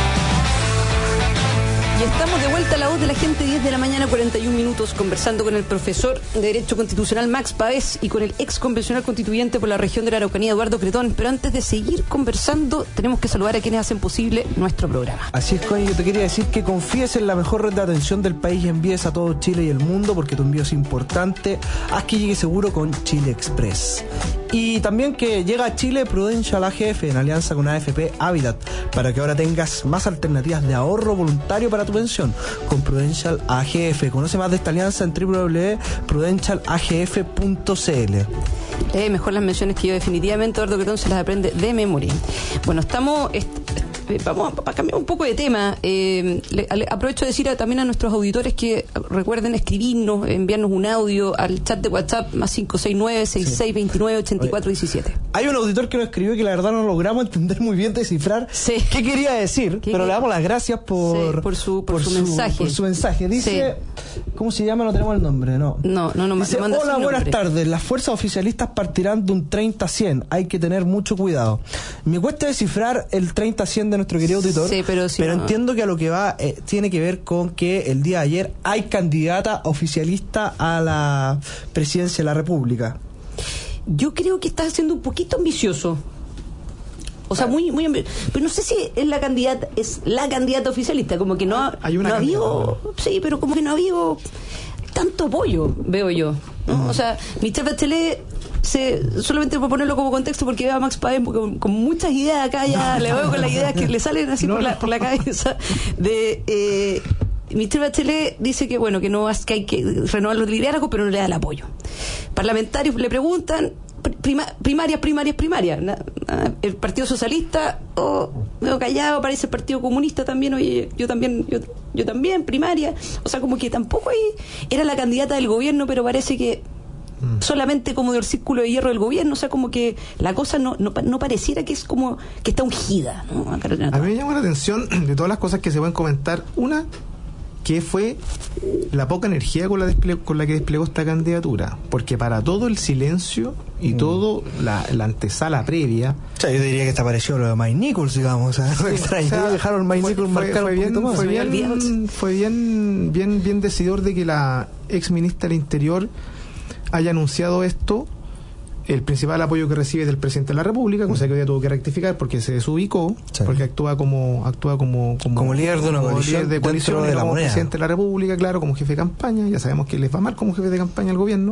Y estamos de vuelta a La Voz de la Gente, diez de la mañana, cuarenta y un minutos, conversando con el profesor de Derecho Constitucional Max Pavés y con el ex convencional constituyente por la región de la Araucanía, Eduardo Cretón. Pero antes de seguir conversando, tenemos que saludar a quienes hacen posible nuestro programa. Así es, Connie, yo te quería decir que confíes en la mejor red de atención del país y envíes a todo Chile y el mundo, porque tu envío es importante. Haz que llegue seguro con Chile Express. Y también que llega a Chile Prudential A G F en alianza con A F P Habitat, para que ahora tengas más alternativas de ahorro voluntario para tu pensión con Prudential A G F. Conoce más de esta alianza en w w w punto prudential a g f punto c l. Eh, mejor las menciones que yo, definitivamente, Eduardo Cretón se las aprende de memoria. Bueno, estamos... Est- Vamos a cambiar un poco de tema. Eh, le, le, aprovecho de decir a, también a nuestros auditores que recuerden escribirnos, enviarnos un audio al chat de WhatsApp más cinco seis nueve, seis seis dos nueve, ocho cuatro uno siete. Hay un auditor que nos escribió que la verdad no logramos entender muy bien, descifrar sí. qué quería decir, ¿Qué, pero qué? le damos las gracias por, sí, por, su, por, por su, su mensaje. Por su mensaje. Dice, sí. ¿cómo se llama? No tenemos el nombre, ¿no? No, no, no. Dice, me manda hola, buenas nombre. tardes. Las fuerzas oficialistas partirán de un treinta a cien. Hay que tener mucho cuidado. Me cuesta descifrar el treinta a cien de nuestro querido auditor. Sí, pero si pero no... entiendo que a lo que va eh, tiene que ver con que el día de ayer hay candidata oficialista a la presidencia de la República. Yo creo que estás siendo un poquito ambicioso. O sea, muy, muy ambicioso. Pero no sé si es la candidata, es la candidata oficialista, como que no ha, hay una no ha habido, sí, pero como que no ha habido tanto apoyo, veo yo, ¿no? Uh-huh. O sea, Michelle Bachelet, se, solamente por ponerlo como contexto, porque veo a Max Pavés con, con muchas ideas acá, ya le veo con las ideas que le salen así no, por, la, no. por la cabeza de eh, Michelle Bachelet dice que bueno, que no que hay que renovar los liderazgos, pero no le da el apoyo. Parlamentarios le preguntan prima, primarias, primarias, primarias. El Partido Socialista, oh, medio callado, parece el Partido Comunista también, oye, yo también, yo, yo también, primaria. O sea, como que tampoco ahí era la candidata del gobierno, pero parece que mm. solamente como del círculo de hierro del gobierno, o sea, como que la cosa no, no, no pareciera que es como que está ungida, ¿no? A mí me llama la atención de todas las cosas que se pueden comentar, una que fue la poca energía con la, desple- con la que desplegó esta candidatura, porque para todo el silencio y mm. todo la, la antesala previa, o sea, yo diría que está parecido a lo de Mike Nichols, digamos, o sea, no extraño, o sea, dejaron Mike fue, Nichols fue, marcar fue un bien, poquito más. fue bien, fue bien, bien, bien decidor de que la ex ministra del Interior haya anunciado esto. El principal apoyo que recibe del presidente de la República, cosa que hoy día tuvo que rectificar porque se desubicó, sí. porque actúa como actúa como como, como líder de una coalición, de coalición de la como moneda. Presidente de la República, claro, como jefe de campaña. Ya sabemos que les va mal como jefe de campaña al gobierno.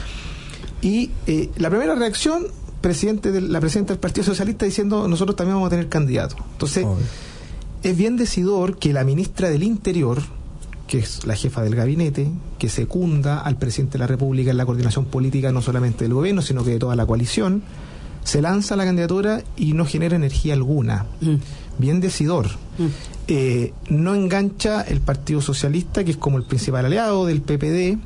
Y eh, la primera reacción, presidente de, la presidenta del Partido Socialista diciendo nosotros también vamos a tener candidato. Entonces, es bien decidor que la ministra del Interior, que es la jefa del gabinete, que secunda al presidente de la República en la coordinación política no solamente del gobierno, sino que de toda la coalición, se lanza a la candidatura y no genera energía alguna. Mm. Bien decidor. Mm. Eh, no engancha el Partido Socialista, que es como el principal aliado del P P D.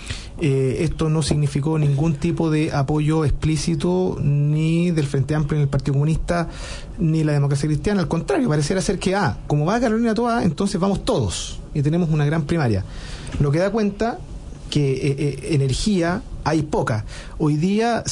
Eh, esto no significó ningún tipo de apoyo explícito ni del Frente Amplio en el Partido Comunista ni la Democracia Cristiana. Al contrario, pareciera ser que, ah, como va Carolina Toá, entonces vamos todos y tenemos una gran primaria. Lo que da cuenta que eh, eh, energía hay poca. Hoy día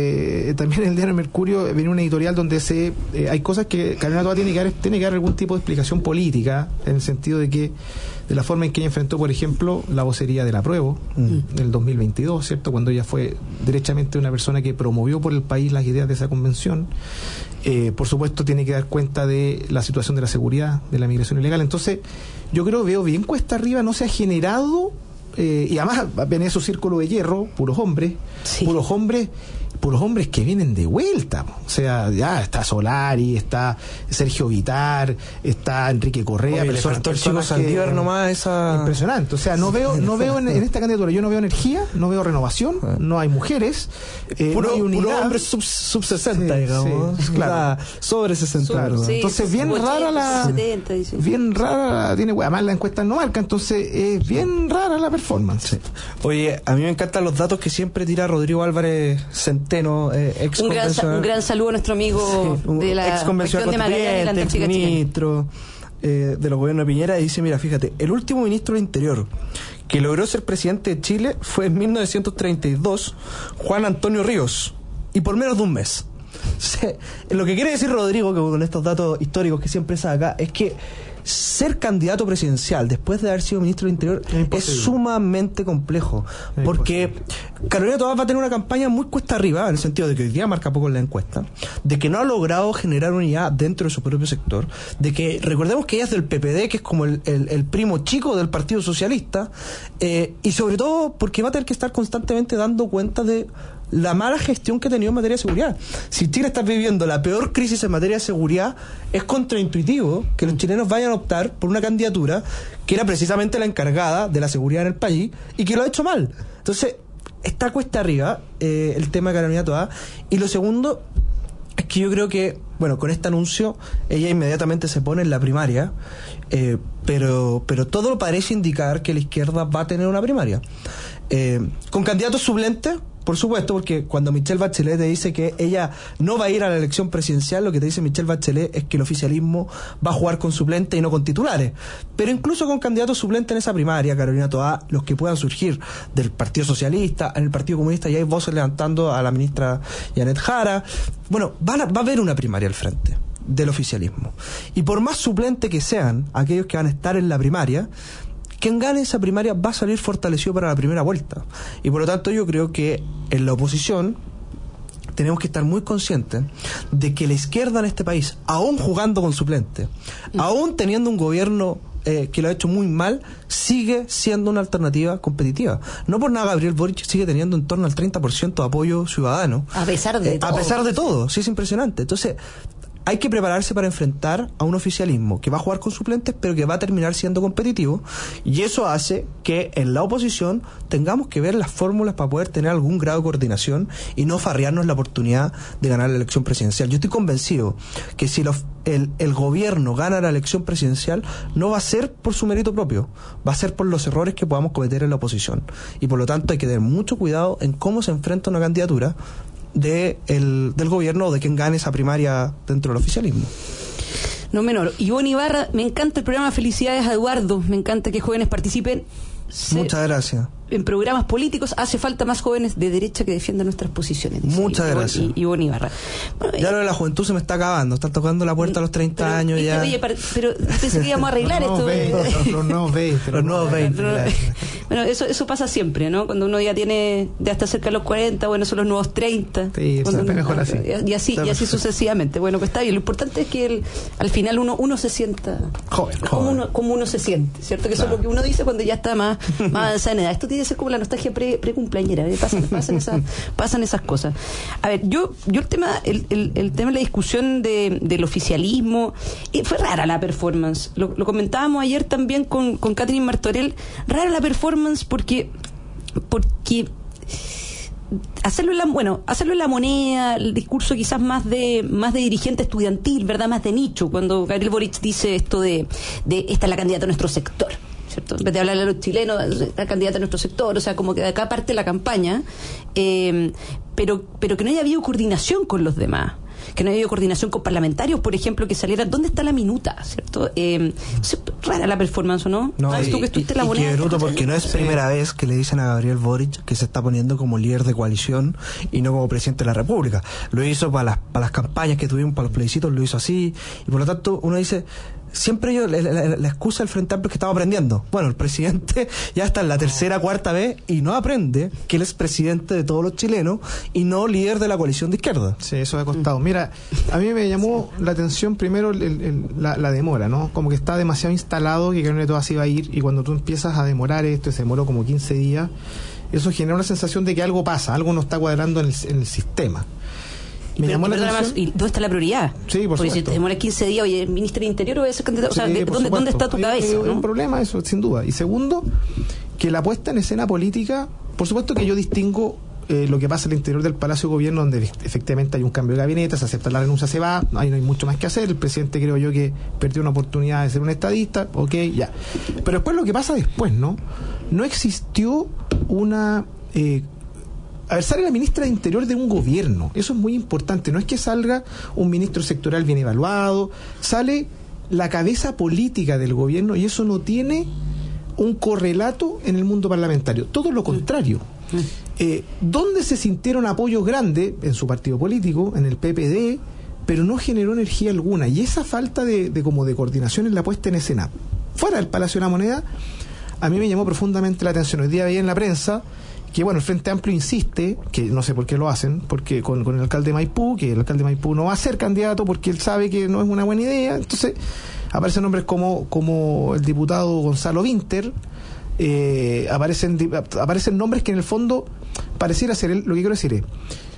se también en el diario Mercurio viene un editorial donde se eh, hay cosas que Carolina Toá tiene que dar, tiene que dar algún tipo de explicación política, en el sentido de que de la forma en que ella enfrentó, por ejemplo, la vocería del apruebo mm. del dos mil veintidós, ¿cierto? Cuando ella fue derechamente una persona que promovió por el país las ideas de esa convención. Eh, por supuesto, tiene que dar cuenta de la situación de la seguridad, de la migración ilegal. Entonces, yo creo, veo bien cuesta arriba, no se ha generado, eh, y además viene su círculo de hierro, puros hombres, sí. puros hombres, puros hombres que vienen de vuelta. O sea, ya está Solari, está Sergio Vitar, está Enrique Correa, Oye, personas, personas que, Saldívar nomás esa... impresionante. O sea, no veo, no veo en, en esta candidatura, yo no veo energía, no veo renovación, no hay mujeres, eh, puro, no hay unidad. Puro hombre sub, sub sesenta, sí, digamos, sí, claro. sobre sesenta. Claro. Sí, entonces, bien ochenta, rara la... setenta, dice. Bien rara, tiene además la encuesta no marca, entonces es bien rara la performance. Sí. Oye, a mí me encantan los datos que siempre tira Rodrigo Álvarez Centeno, eh, ex un, gran, un gran saludo a nuestro amigo sí, de la ex convención de Magallanes, ex ministro eh, de los gobiernos de Piñera, y dice, mira, fíjate, el último ministro del Interior que logró ser presidente de Chile fue en mil novecientos treinta y dos, Juan Antonio Ríos, y por menos de un mes. O sea, lo que quiere decir Rodrigo, que con estos datos históricos que siempre saca, es que ser candidato presidencial después de haber sido ministro del Interior es, es sumamente complejo, es porque imposible. Carolina Toá va a tener una campaña muy cuesta arriba, en el sentido de que hoy día marca poco en la encuesta, de que no ha logrado generar unidad dentro de su propio sector, de que recordemos que ella es del P P D, que es como el, el, el primo chico del Partido Socialista, eh, y sobre todo porque va a tener que estar constantemente dando cuenta de la mala gestión que ha tenido en materia de seguridad. Si Chile está viviendo la peor crisis en materia de seguridad, es contraintuitivo que los chilenos vayan a optar por una candidatura que era precisamente la encargada de la seguridad en el país y que lo ha hecho mal. Entonces, está cuesta arriba eh, el tema de Carolina Toá. Y lo segundo es que yo creo que, bueno, con este anuncio ella inmediatamente se pone en la primaria, eh, pero, pero todo parece indicar que la izquierda va a tener una primaria. Eh, con candidatos suplentes, por supuesto, porque cuando Michelle Bachelet te dice que ella no va a ir a la elección presidencial, lo que te dice Michelle Bachelet es que el oficialismo va a jugar con suplentes y no con titulares. Pero incluso con candidatos suplentes en esa primaria, Carolina Toá, los que puedan surgir del Partido Socialista, en el Partido Comunista, ya hay voces levantando a la ministra Janet Jara. Bueno, van a, va a haber una primaria al frente del oficialismo. Y por más suplentes que sean aquellos que van a estar en la primaria, quien gane esa primaria va a salir fortalecido para la primera vuelta. Y por lo tanto yo creo que en la oposición tenemos que estar muy conscientes de que la izquierda en este país, aún jugando con suplentes, mm. aún teniendo un gobierno eh, que lo ha hecho muy mal, sigue siendo una alternativa competitiva. No por nada Gabriel Boric sigue teniendo en torno al treinta por ciento de apoyo ciudadano. A pesar de eh, todo. A pesar de todo, sí, es impresionante. Entonces, hay que prepararse para enfrentar a un oficialismo que va a jugar con suplentes, pero que va a terminar siendo competitivo, y eso hace que en la oposición tengamos que ver las fórmulas para poder tener algún grado de coordinación y no farrearnos la oportunidad de ganar la elección presidencial. Yo estoy convencido que si los, el, el gobierno gana la elección presidencial, no va a ser por su mérito propio, va a ser por los errores que podamos cometer en la oposición, y por lo tanto hay que tener mucho cuidado en cómo se enfrenta una candidatura de el, del gobierno o de quien gane esa primaria dentro del oficialismo. No menor. Ivonne Ibarra, me encanta el programa. Felicidades a Eduardo, me encanta que jóvenes participen. Se, Muchas gracias. En programas políticos hace falta más jóvenes de derecha que defiendan nuestras posiciones. Muchas Ivonne, gracias. Y, Ivonne Ibarra. Bueno, ya eh, lo de la juventud se me está acabando, está tocando la puerta a los treinta pero, años ya. Oye, pero pensé que íbamos a arreglar los esto. veinte, los nuevos veinte. Los nuevos veinte. Bueno, eso eso pasa siempre, ¿no? Cuando uno ya tiene, ya está cerca de los cuarenta, bueno, son los nuevos treinta. Sí, uno, mejor así. Y así, y así sucesivamente. Bueno, pues está bien. Lo importante es que el, al final uno uno se sienta joven, como joven. uno como uno se siente, ¿cierto? Que Claro. eso es lo que uno dice cuando ya está más, más avanzada en edad. Esto tiene debe ser como la nostalgia pre, pre-cumpleañera, ¿eh? pasan, pasan, esas, pasan esas cosas. A ver, yo yo el tema el, el, el tema de la discusión de, del oficialismo, eh, fue rara la performance, lo, lo comentábamos ayer también con, con Catherine Martorell, rara la performance porque porque hacerlo en la, bueno, hacerlo en La Moneda, el discurso quizás más de más de dirigente estudiantil, ¿verdad? Más de nicho, cuando Gabriel Boric dice esto de, de esta es la candidata a nuestro sector, ¿cierto? En vez de hablarle a los chilenos, la candidata a nuestro sector, o sea, como que de acá parte la campaña, eh, pero, pero que no haya habido coordinación con los demás, que no haya habido coordinación con parlamentarios, por ejemplo, que saliera, ¿dónde está la minuta? ¿Cierto? Eh, es rara la performance, ¿o no? No, ah, y, tú que estuviste en La Moneda. Y qué bruto, porque no es primera vez que le dicen a Gabriel Boric que se está poniendo como líder de coalición y no como presidente de la República. Lo hizo para las, para las campañas que tuvimos, para los plebiscitos, lo hizo así, y por lo tanto uno dice... Siempre yo, la, la, la excusa del Frente Amplio es que estaba aprendiendo. Bueno, el presidente ya está en la tercera, cuarta vez y no aprende que él es presidente de todos los chilenos y no líder de la coalición de izquierda. Sí, eso ha costado. Mira, a mí me llamó la atención primero el, el, la, la demora, ¿no? Como que está demasiado instalado que creo que todo así va a ir, y cuando tú empiezas a demorar esto, se demoró como quince días, eso genera una sensación de que algo pasa, algo no está cuadrando en el, en el sistema. Me pero, llamó la pero atención. ¿Y dónde está la prioridad? Sí, por Porque supuesto. si te demora quince días, oye, el ministro del Interior o ese candidato, Sí, o sea, ¿de, ¿dónde, ¿dónde está tu cabeza? Es ¿no? un problema eso, sin duda. Y segundo, que la puesta en escena política, por supuesto que yo distingo eh, lo que pasa al interior del Palacio de Gobierno, donde efectivamente hay un cambio de gabinete, se acepta la renuncia, se va, ahí no hay mucho más que hacer. El presidente, creo yo, que perdió una oportunidad de ser un estadista, ok, ya. Pero después lo que pasa después, ¿no? No existió una... Eh, A ver, sale la ministra de Interior de un gobierno. Eso es muy importante. No es que salga un ministro sectorial bien evaluado. Sale la cabeza política del gobierno, y eso no tiene un correlato en el mundo parlamentario. Todo lo contrario. Eh, ¿Dónde se sintieron apoyos grandes? En su partido político, en el P P D, pero no generó energía alguna. Y esa falta de, de como de coordinación en la puesta en escena fuera del Palacio de la Moneda, a mí me llamó profundamente la atención. Hoy día veía en la prensa que bueno, el Frente Amplio insiste, que no sé por qué lo hacen, porque con, con el alcalde de Maipú, que el alcalde de Maipú no va a ser candidato porque él sabe que no es una buena idea. Entonces aparecen nombres como, como el diputado Gonzalo Vinter, eh, aparecen, aparecen nombres que en el fondo pareciera ser, lo que quiero decir es,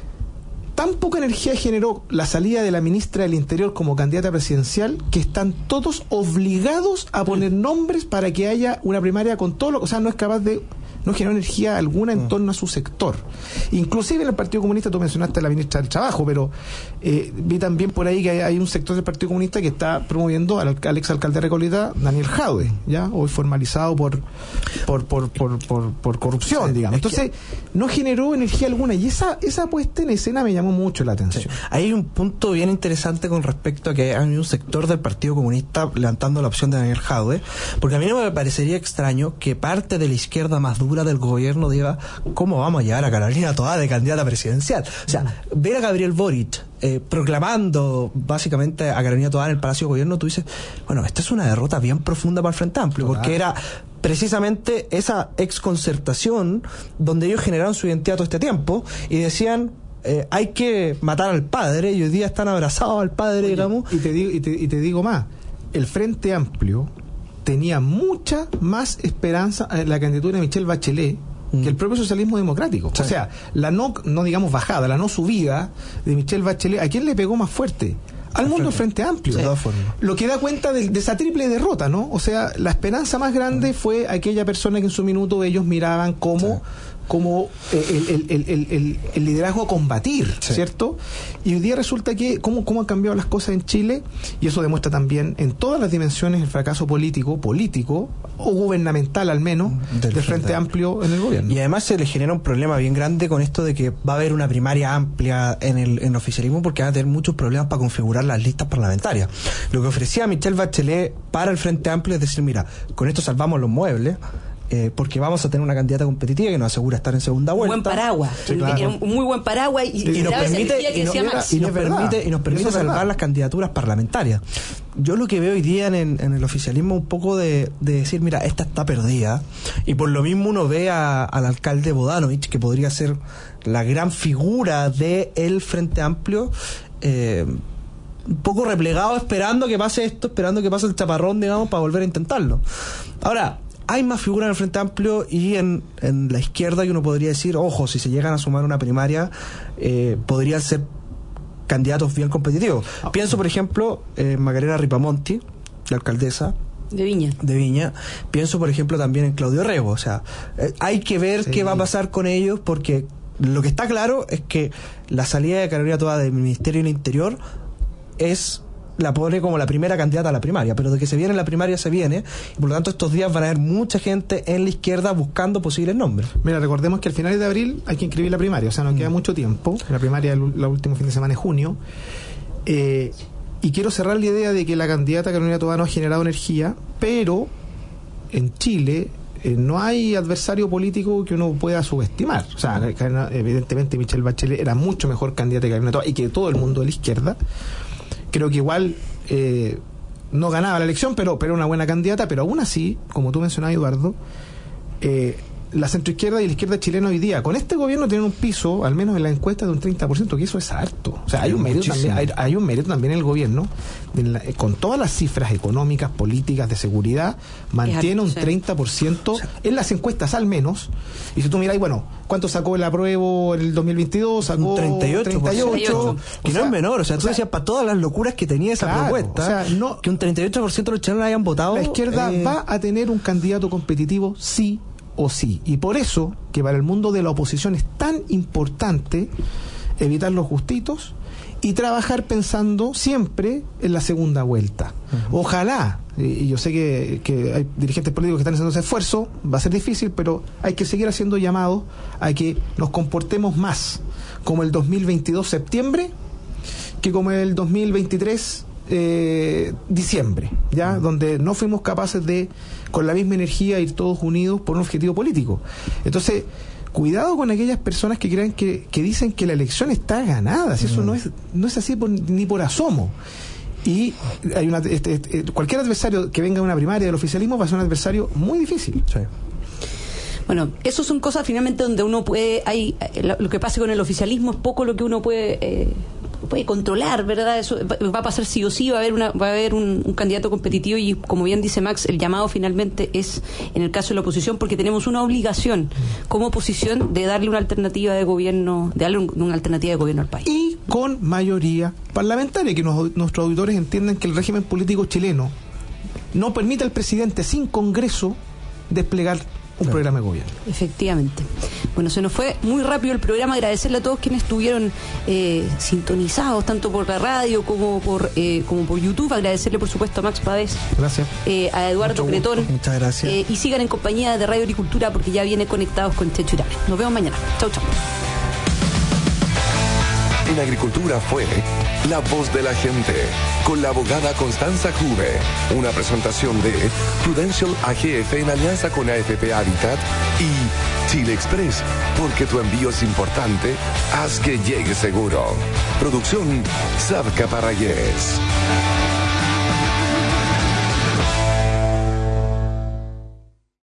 tan poca energía generó la salida de la ministra del Interior como candidata presidencial, que están todos obligados a poner nombres para que haya una primaria con todo lo, o sea, no es capaz de... no generó energía alguna en torno a su sector. Inclusive en el Partido Comunista, tú mencionaste a la ministra del Trabajo, pero eh, vi también por ahí que hay, hay un sector del Partido Comunista que está promoviendo al, al exalcalde de Recoleta, Daniel Jadwe, ya hoy formalizado por por por por, por, por corrupción, sí, digamos. Entonces, no generó energía alguna, y esa esa puesta en escena me llamó mucho la atención. Sí. Hay un punto bien interesante con respecto a que hay un sector del Partido Comunista levantando la opción de Daniel Jadwe, porque a mí no me parecería extraño que parte de la izquierda más dura del gobierno diga, ¿cómo vamos a llevar a Carolina Toá de candidata presidencial? O sea, ver a Gabriel Boric eh, proclamando básicamente a Carolina Toá en el Palacio de Gobierno, tú dices, bueno, esta es una derrota bien profunda para el Frente Amplio, Total. Porque era precisamente esa exconcertación donde ellos generaron su identidad todo este tiempo y decían, eh, hay que matar al padre, y hoy día están abrazados al padre. Oye, digamos. Y te digo, y te, y te digo más, el Frente Amplio tenía mucha más esperanza en la candidatura de Michelle Bachelet mm. que el propio socialismo democrático. Sí. O sea, la no, no digamos bajada, la no subida de Michelle Bachelet, ¿a quién le pegó más fuerte? Al mundo del Frente Amplio. Sí. Lo que da cuenta de, de esa triple derrota, ¿no? O sea, la esperanza más grande mm. fue aquella persona que en su minuto ellos miraban como... Sí. como el, el, el, el, el, el liderazgo a combatir, sí. ¿cierto? Y hoy día resulta que cómo, cómo han cambiado las cosas en Chile, y eso demuestra también en todas las dimensiones el fracaso político, político o gubernamental al menos, del, del Frente Amplio en el gobierno. Y además se le genera un problema bien grande con esto de que va a haber una primaria amplia en el, en el oficialismo, porque van a tener muchos problemas para configurar las listas parlamentarias. Lo que ofrecía Michelle Bachelet para el Frente Amplio es decir, mira, con esto salvamos los muebles, Eh, porque vamos a tener una candidata competitiva que nos asegura estar en segunda vuelta. Un buen paraguas, sí, claro. un, un muy buen paraguas, y, y, y nos permite, y, no, y nos permite, y nos permite salvar las candidaturas parlamentarias. Yo lo que veo hoy día en, en el oficialismo un poco de, de decir, mira, esta está perdida, y por lo mismo uno ve a, al alcalde Bodanovich, que podría ser la gran figura del Frente Amplio, eh, un poco replegado, esperando que pase esto, esperando que pase el chaparrón, digamos, para volver a intentarlo. Ahora, hay más figuras en el Frente Amplio y en, en la izquierda, que uno podría decir, ojo, si se llegan a sumar una primaria, eh, podrían ser candidatos bien competitivos. Ah, Pienso, por ejemplo, en eh, Macarena Ripamonti, la alcaldesa de Viña. De Viña. Pienso, por ejemplo, también en Claudio Rego. O sea, eh, hay que ver sí. qué va a pasar con ellos, porque lo que está claro es que la salida de Carolina Toá del Ministerio del Interior es... la pone como la primera candidata a la primaria, pero de que se viene la primaria se viene, y por lo tanto estos días van a haber mucha gente en la izquierda buscando posibles nombres. Mira, recordemos que al final de abril hay que inscribir la primaria, o sea, no mm. queda mucho tiempo, la primaria el, el último fin de semana es junio, eh, y quiero cerrar la idea de que la candidata Carolina Toá no ha generado energía, pero en Chile eh, no hay adversario político que uno pueda subestimar. O sea, evidentemente Michelle Bachelet era mucho mejor candidata que Carolina Toá y que todo el mundo de la izquierda. Creo que igual eh, no ganaba la elección, pero pero una buena candidata, pero aún así, como tú mencionabas, Eduardo, eh, la centroizquierda y la izquierda chilena hoy día, con este gobierno, tienen un piso, al menos en la encuesta, de un treinta por ciento, que eso es harto. O sea, hay un mérito también, hay, hay un mérito también en el gobierno, en la, eh, con todas las cifras económicas, políticas, de seguridad, mantiene un treinta por ciento en las encuestas al menos. Y si tú miras, bueno, ¿cuánto sacó el apruebo en el dos mil veintidós? Sacó un treinta y ocho, treinta y ocho, que o no sea, es menor. O sea, tú o sea, decías, para todas las locuras que tenía esa claro, propuesta, o sea, no, que un treinta y ocho por ciento de los chilenos hayan votado. La izquierda eh... va a tener un candidato competitivo, sí o sí. Y por eso que para el mundo de la oposición es tan importante evitar los gustitos y trabajar pensando siempre en la segunda vuelta. Uh-huh. Ojalá, y yo sé que, que hay dirigentes políticos que están haciendo ese esfuerzo, va a ser difícil, pero hay que seguir haciendo llamados a que nos comportemos más como el dos mil veintidós septiembre que como el dos mil veintitrés Eh, diciembre, ya, uh-huh. donde no fuimos capaces de, con la misma energía, ir todos unidos por un objetivo político. Entonces, cuidado con aquellas personas que crean que, que dicen que la elección está ganada, si uh-huh. eso no es, no es así por, ni por asomo. Y hay una, este, este, cualquier adversario que venga a una primaria del oficialismo va a ser un adversario muy difícil. Sí. Bueno, eso son cosas finalmente donde uno puede, hay lo que pase con el oficialismo es poco lo que uno puede eh, puede controlar, ¿verdad? Eso va a pasar sí o sí, va a haber una va a haber un, un candidato competitivo y, como bien dice Max, el llamado finalmente es en el caso de la oposición, porque tenemos una obligación como oposición de darle una alternativa de gobierno, de darle un, una alternativa de gobierno al país. Y con mayoría parlamentaria, que nos, nuestros auditores entiendan que el régimen político chileno no permite al presidente sin Congreso desplegar un claro. programa de gobierno. Efectivamente. Bueno, se nos fue muy rápido el programa. Agradecerle a todos quienes estuvieron eh, sintonizados, tanto por la radio como por eh, como por YouTube. Agradecerle, por supuesto, a Max Pavés. Gracias. Eh, a Eduardo Cretón. Muchas gracias. Eh, y sigan en compañía de Radio Agricultura, porque ya viene Conectados con Checho Irane. Nos vemos mañana. Chau, chau. En Agricultura fue La Voz de la Gente, con la abogada Constanza Juve. Una presentación de Prudential A G F en alianza con A F P Habitat y Chile Express, porque tu envío es importante, haz que llegue seguro. Producción Sabca Parragués.